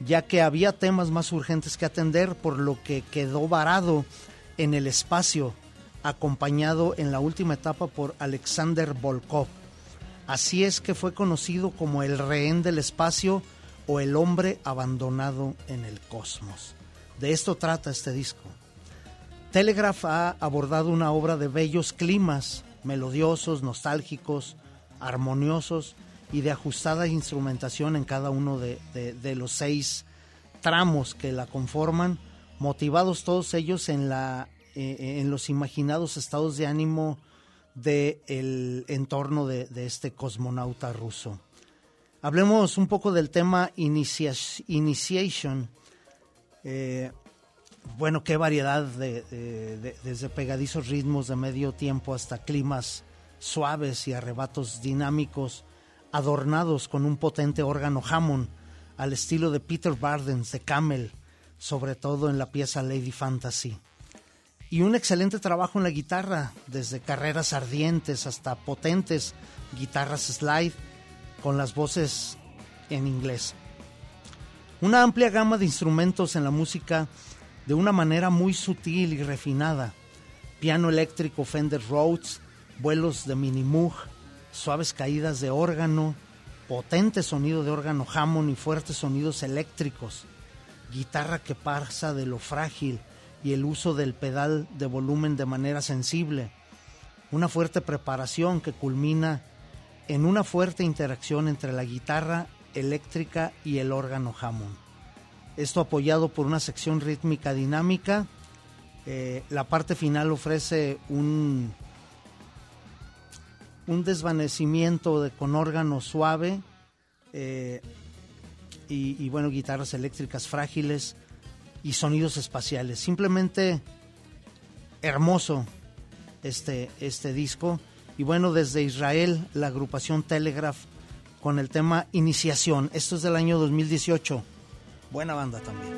ya que había temas más urgentes que atender, por lo que quedó varado en el espacio, acompañado en la última etapa por Alexander Volkov. Así es que fue conocido como el rehén del espacio o el hombre abandonado en el cosmos. De esto trata este disco. Telegraph ha abordado una obra de bellos climas, melodiosos, nostálgicos, armoniosos y de ajustada instrumentación en cada uno de, de, de los seis tramos que la conforman, motivados todos ellos en, la, eh, en los imaginados estados de ánimo del entorno de, de este cosmonauta ruso. Hablemos un poco del tema inicia, Initiation. Eh, bueno, qué variedad, de, de, de, desde pegadizos ritmos de medio tiempo hasta climas suaves y arrebatos dinámicos, adornados con un potente órgano Hammond, al estilo de Peter Bardens de Camel, sobre todo en la pieza Lady Fantasy. Y un excelente trabajo en la guitarra, desde carreras ardientes hasta potentes guitarras slide, con las voces en inglés. Una amplia gama de instrumentos en la música de una manera muy sutil y refinada. Piano eléctrico Fender Rhodes, vuelos de Mini Moog, suaves caídas de órgano, potente sonido de órgano Hammond y fuertes sonidos eléctricos. Guitarra que pasa de lo frágil y el uso del pedal de volumen de manera sensible. Una fuerte preparación que culmina en una fuerte interacción entre la guitarra eléctrica y el órgano Hammond. Esto apoyado por una sección rítmica dinámica. Eh, la parte final ofrece un, un desvanecimiento de, con órgano suave eh, y, y bueno, guitarras eléctricas frágiles y sonidos espaciales. Simplemente hermoso este, este disco. Y bueno, desde Israel, la agrupación Telegraph con el tema Iniciación. Esto es del año dos mil dieciocho. Buena banda también.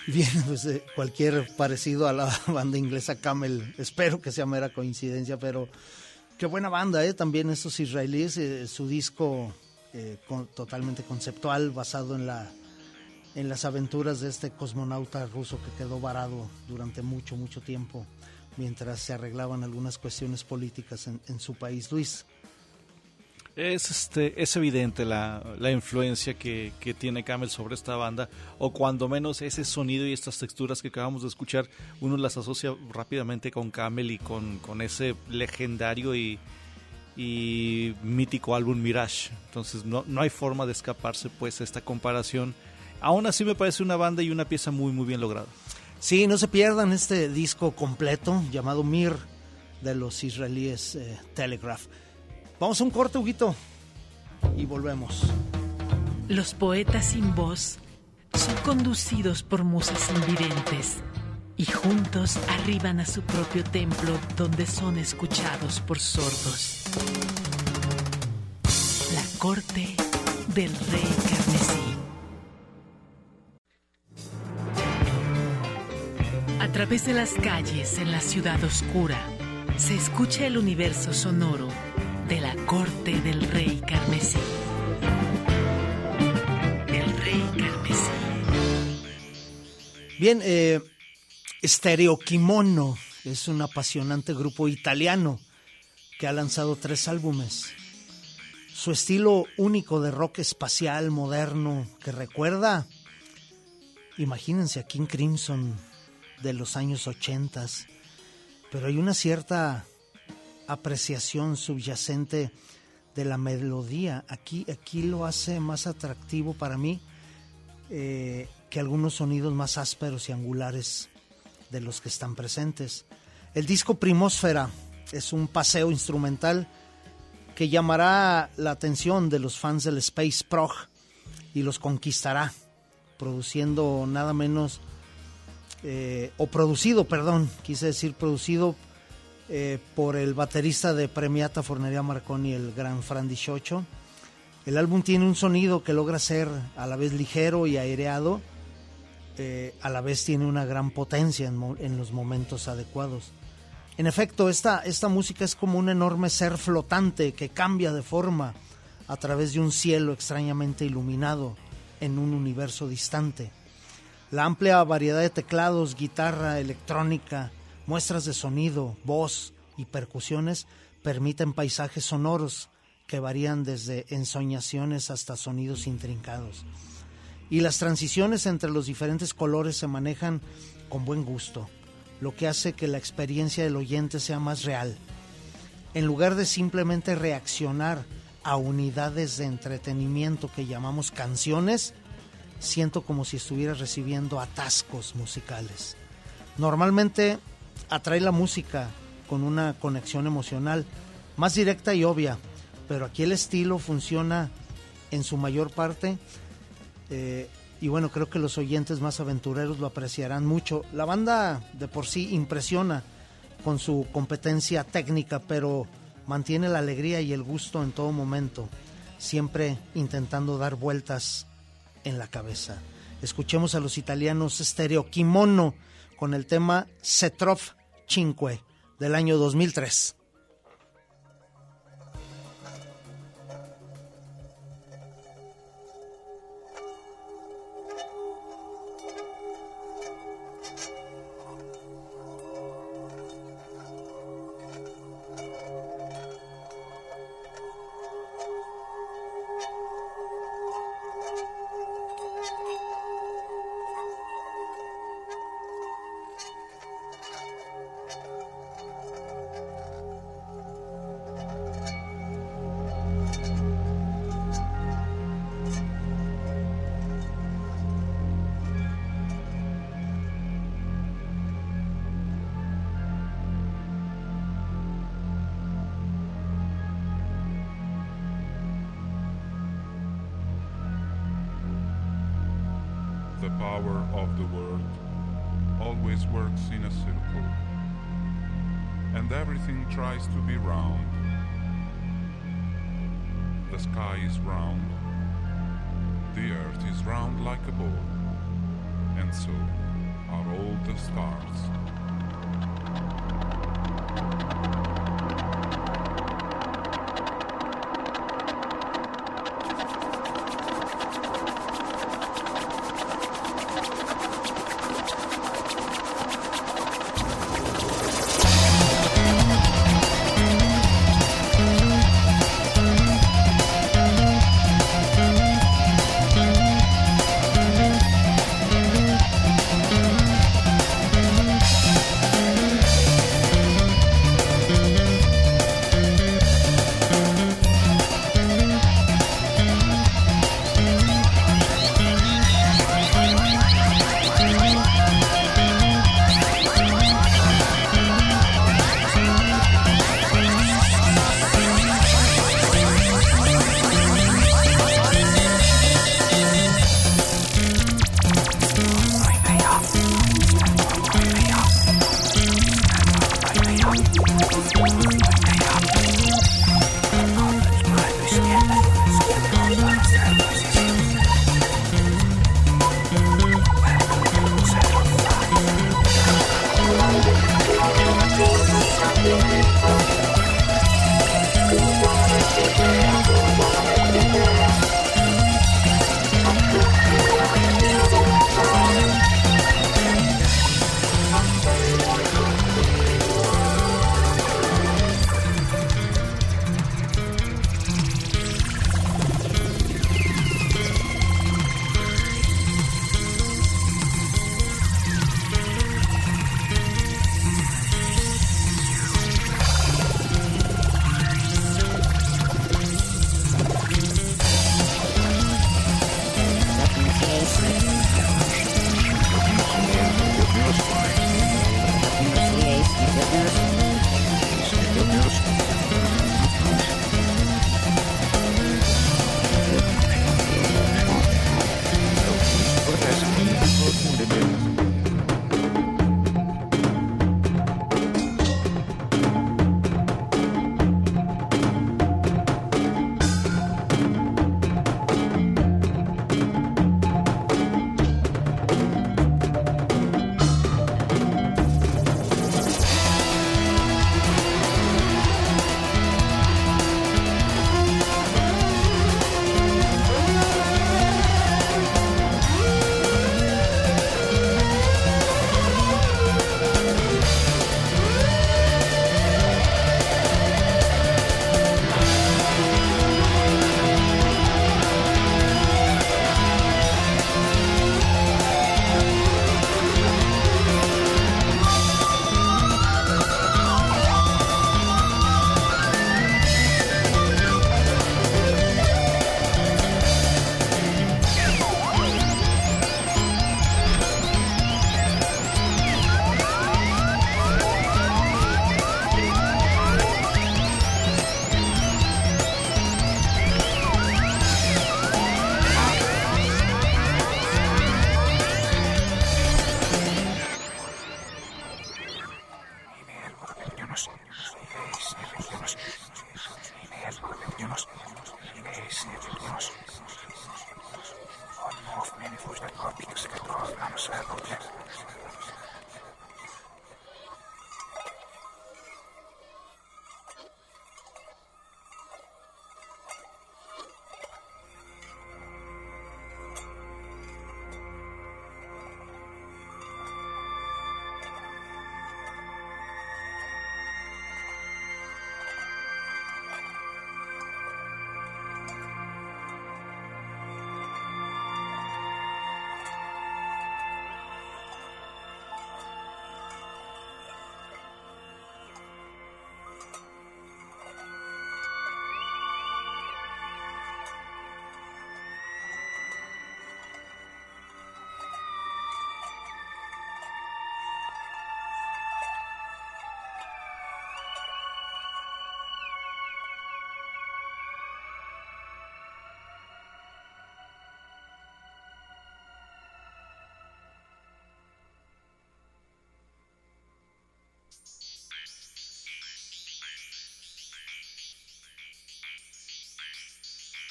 Bien, pues eh, cualquier parecido a la banda inglesa Camel, espero que sea mera coincidencia, pero qué buena banda, ¿eh? También estos israelíes, eh, su disco eh, con, totalmente conceptual, basado en la en las aventuras de este cosmonauta ruso que quedó varado durante mucho, mucho tiempo, mientras se arreglaban algunas cuestiones políticas en, en su país. Luis. Es, este, es evidente la, la influencia que, que tiene Camel sobre esta banda, o cuando menos ese sonido y estas texturas que acabamos de escuchar, uno las asocia rápidamente con Camel y con, con ese legendario y, y mítico álbum Mirage. Entonces no, no hay forma de escaparse pues a esta comparación. Aún así me parece una banda y una pieza muy muy bien lograda. Sí, no se pierdan este disco completo llamado Mir de los israelíes eh, Telegraph. Vamos a un corte, Huguito, y volvemos. Los poetas sin voz son conducidos por musas invidentes y juntos arriban a su propio templo donde son escuchados por sordos. La corte del rey carmesí. A través de las calles en la ciudad oscura se escucha el universo sonoro de la corte del rey carmesí. El rey carmesí. Bien, eh, Stereo Kimono es un apasionante grupo italiano que ha lanzado tres álbumes. Su estilo único de rock espacial, moderno, que recuerda, imagínense a King Crimson de los años ochentas, pero hay una cierta apreciación subyacente de la melodía. Aquí, aquí lo hace más atractivo para mí eh, que algunos sonidos más ásperos y angulares de los que están presentes. El disco Primósfera es un paseo instrumental que llamará la atención de los fans del Space Prog y los conquistará, produciendo nada menos eh, o producido, perdón, quise decir producido Eh, por el baterista de Premiata Forneria Marconi, el gran Fran Di Sciocho. El álbum tiene un sonido que logra ser a la vez ligero y aireado, eh, a la vez tiene una gran potencia en, mo- en los momentos adecuados. En efecto, esta, esta música es como un enorme ser flotante que cambia de forma a través de un cielo extrañamente iluminado en un universo distante. La amplia variedad de teclados, guitarra, electrónica, muestras de sonido, voz y percusiones permiten paisajes sonoros que varían desde ensoñaciones hasta sonidos intrincados. Y las transiciones entre los diferentes colores se manejan con buen gusto, lo que hace que la experiencia del oyente sea más real. En lugar de simplemente reaccionar a unidades de entretenimiento que llamamos canciones, siento como si estuviera recibiendo atascos musicales. Normalmente atrae la música con una conexión emocional más directa y obvia, pero aquí el estilo funciona en su mayor parte eh, y bueno, creo que los oyentes más aventureros lo apreciarán mucho. La banda de por sí impresiona con su competencia técnica, pero mantiene la alegría y el gusto en todo momento, siempre intentando dar vueltas en la cabeza. Escuchemos a los italianos Stereo Kimono con el tema Cetrov Cinque del año dos mil tres. The power of the world always works in a circle, and everything tries to be round. The sky is round, the earth is round like a ball, and so are all the stars.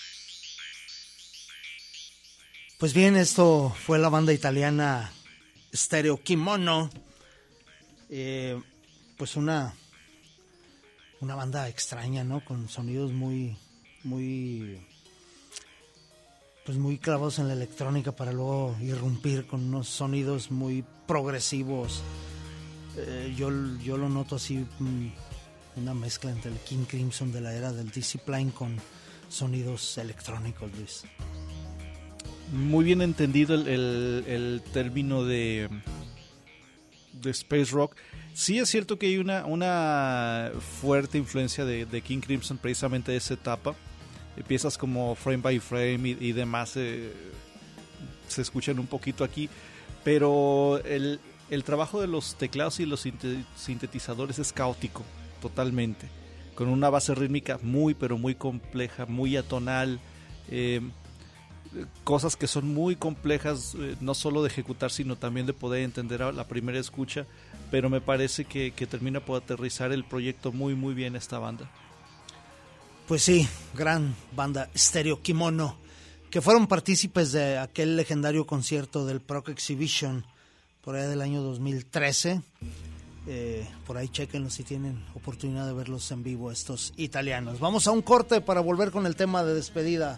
Pues bien, esto fue la banda italiana Stereo Kimono, eh, pues una, una banda extraña, ¿no? Con sonidos muy, muy, pues muy clavados en la electrónica para luego irrumpir con unos sonidos muy progresivos. Eh, yo, yo lo noto así, una mezcla entre el King Crimson de la era del Discipline con sonidos electrónicos, Luis. Muy bien entendido el, el, el término de, de space rock. Sí es cierto que hay una, una fuerte influencia de, de King Crimson precisamente de esa etapa. Piezas como Frame by Frame y, y demás eh, se escuchan un poquito aquí, pero el, el trabajo de los teclados y los sintetizadores es caótico totalmente, con una base rítmica muy pero muy compleja, muy atonal, eh, cosas que son muy complejas, eh, no solo de ejecutar sino también de poder entender a la primera escucha, pero me parece que, que termina por aterrizar el proyecto muy muy bien esta banda. Pues sí, gran banda Stereo Kimono, que fueron partícipes de aquel legendario concierto del Proc Exhibition por allá del año dos mil trece. Eh, por ahí chequenlo si tienen oportunidad de verlos en vivo, estos italianos. Vamos a un corte para volver con el tema de despedida.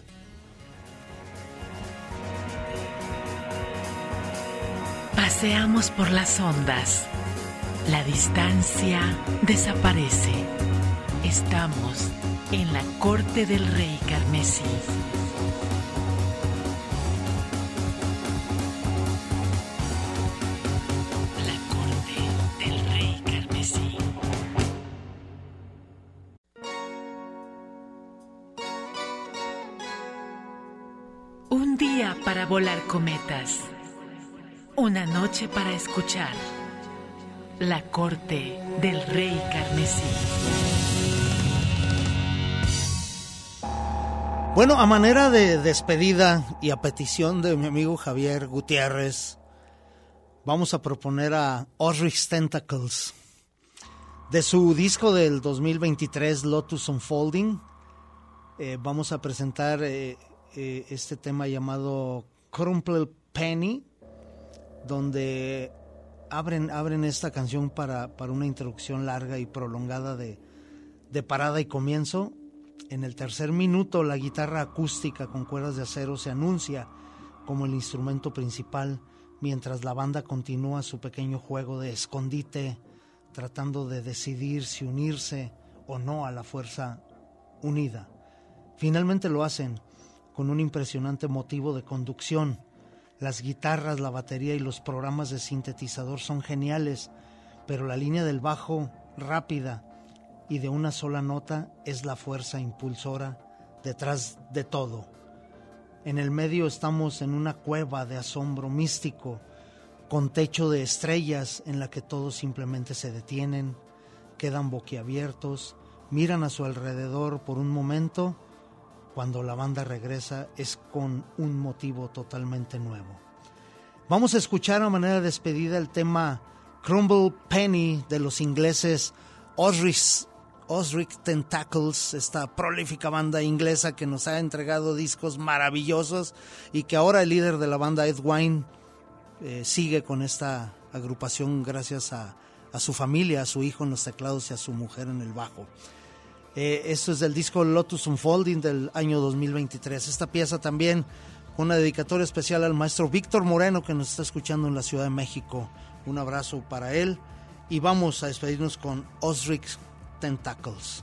Paseamos por las ondas. La distancia desaparece. Estamos en la corte del rey carmesí. La corte del rey carmesí. Un día para volar cometas. Una noche para escuchar. La corte del rey carmesí. Bueno, a manera de despedida y a petición de mi amigo Javier Gutiérrez, vamos a proponer a Osric's Tentacles. De su disco del dos mil veintitrés, Lotus Unfolding, eh, vamos a presentar eh, eh, este tema llamado Crumpled Penny, donde abren, abren esta canción para, para una introducción larga y prolongada de, de parada y comienzo. En el tercer minuto, la guitarra acústica con cuerdas de acero se anuncia como el instrumento principal, mientras la banda continúa su pequeño juego de escondite, tratando de decidir si unirse o no a la fuerza unida. Finalmente lo hacen con un impresionante motivo de conducción. Las guitarras, la batería y los programas de sintetizador son geniales, pero la línea del bajo, rápida y de una sola nota, es la fuerza impulsora detrás de todo. En el medio estamos en una cueva de asombro místico, con techo de estrellas en la que todos simplemente se detienen, quedan boquiabiertos, miran a su alrededor por un momento. Cuando la banda regresa es con un motivo totalmente nuevo. Vamos a escuchar a manera de despedida el tema Crumpled Penny de los ingleses Osric's Osric's Tentacles, esta prolífica banda inglesa que nos ha entregado discos maravillosos y que ahora el líder de la banda, Ed Wine, eh, sigue con esta agrupación gracias a, a su familia, a su hijo en los teclados y a su mujer en el bajo. Eh, esto es del disco Lotus Unfolding del año dos mil veintitrés. Esta pieza también con una dedicatoria especial al maestro Víctor Moreno, que nos está escuchando en la Ciudad de México. Un abrazo para él y vamos a despedirnos con Osric's Tentacles.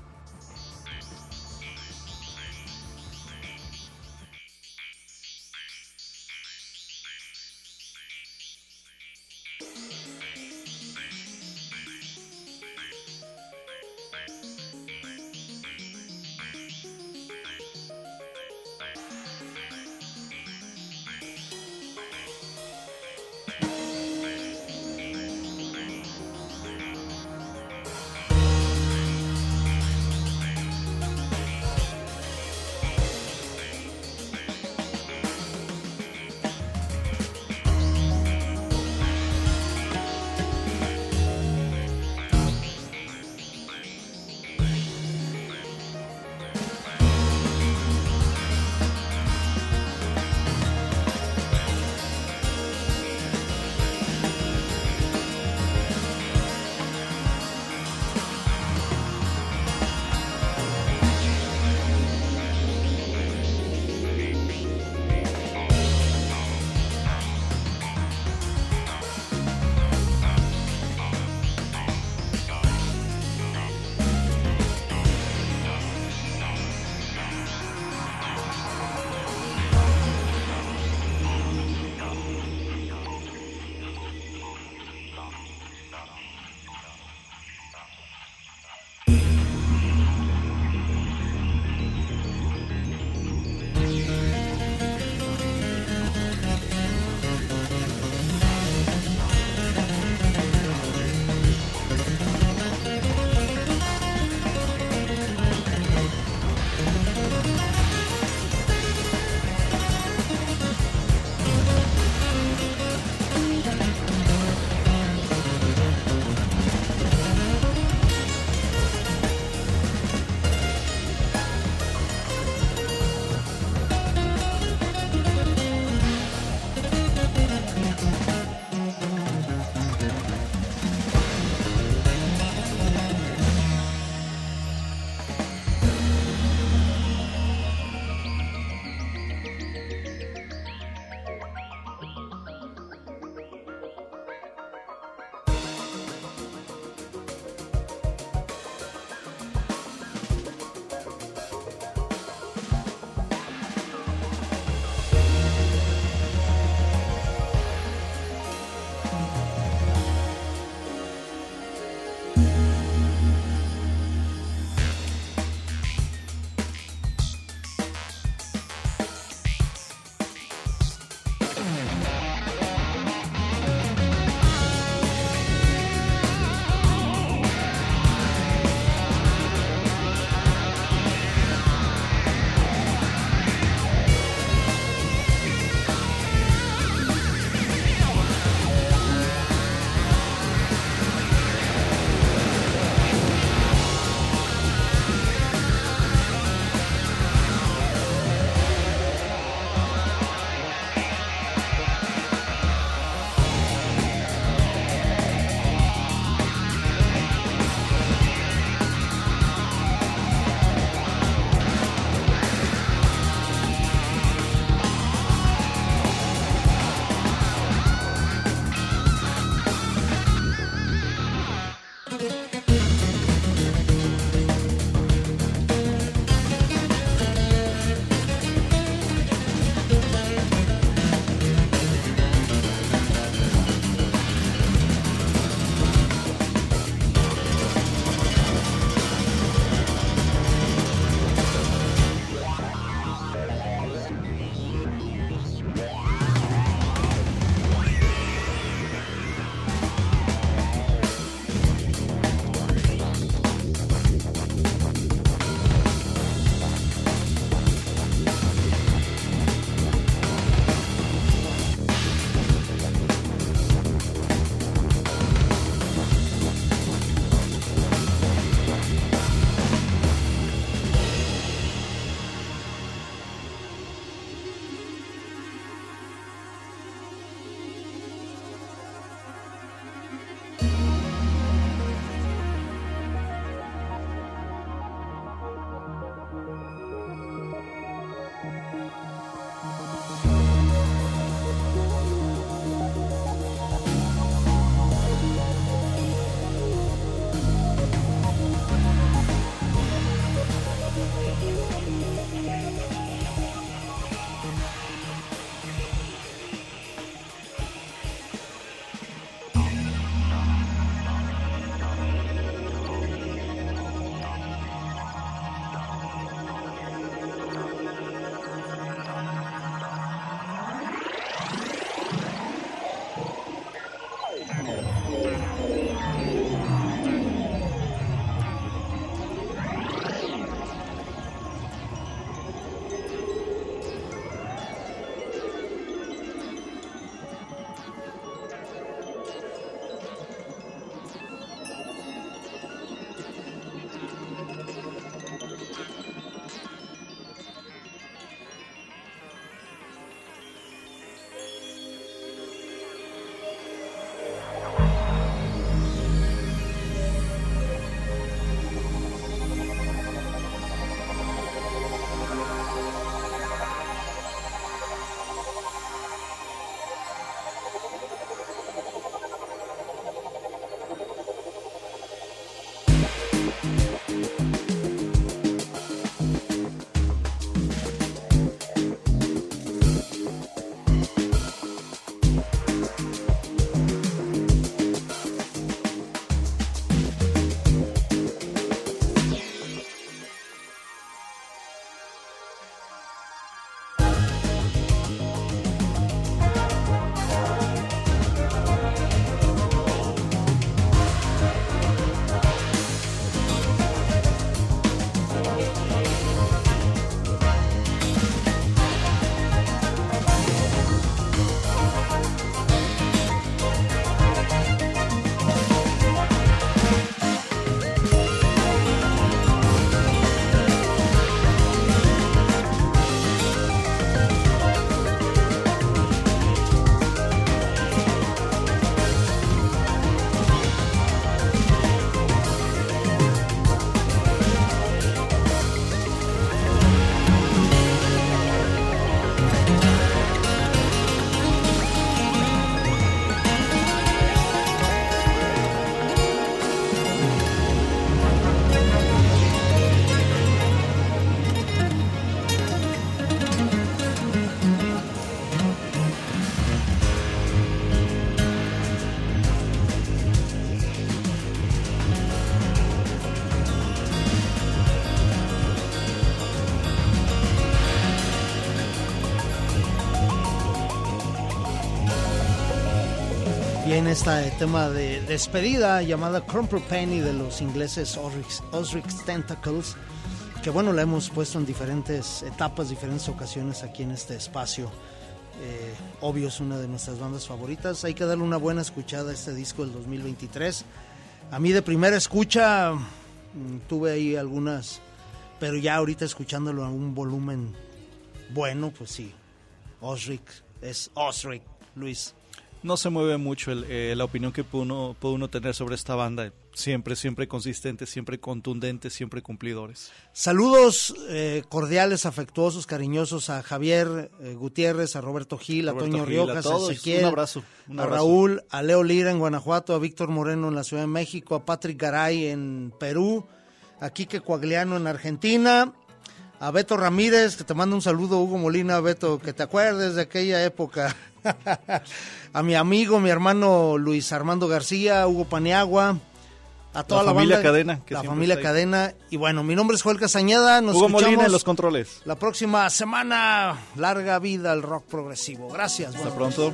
bien este tema de despedida llamada Crumple Penny de los ingleses Osric's, Osric's Tentacles, que bueno, la hemos puesto en diferentes etapas, diferentes ocasiones aquí en este espacio. Eh, obvio, es una de nuestras bandas favoritas. Hay que darle una buena escuchada a este disco del dos mil veintitrés. A mí de primera escucha tuve ahí algunas, pero ya ahorita escuchándolo a un volumen bueno, pues sí, Osric es Osric, Luis. No se mueve mucho el, eh, la opinión que puede uno, puede uno tener sobre esta banda. Siempre, siempre consistentes, siempre contundentes, siempre cumplidores. Saludos eh, cordiales, afectuosos, cariñosos a Javier eh, Gutiérrez, a Roberto Gil, Roberto a Toño Gil, Riojas, a, todos, a Ezequiel, un abrazo, un abrazo. a Raúl, a Leo Lira en Guanajuato, a Víctor Moreno en la Ciudad de México, a Patrick Garay en Perú, a Quique Coagliano en Argentina, a Beto Ramírez, que te manda un saludo, Hugo Molina, Beto, que te acuerdes de aquella época. A mi amigo, mi hermano Luis Armando García, Hugo Paniagua, a toda la, la familia banda, Cadena, que la familia está Cadena, y bueno, mi nombre es Joel Castañeda, nos Hugo escuchamos Molina en los controles. La próxima semana, larga vida al rock progresivo. Gracias. Hasta pronto.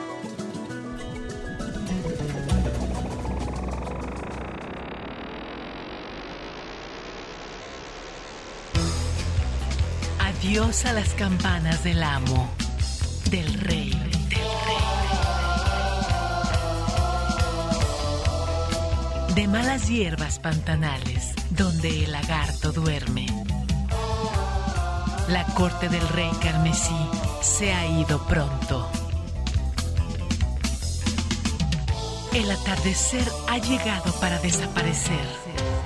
Adiós a las campanas del amo, del rey, del rey. De malas hierbas pantanales, donde el lagarto duerme. La corte del rey carmesí se ha ido pronto. El atardecer ha llegado para desaparecer.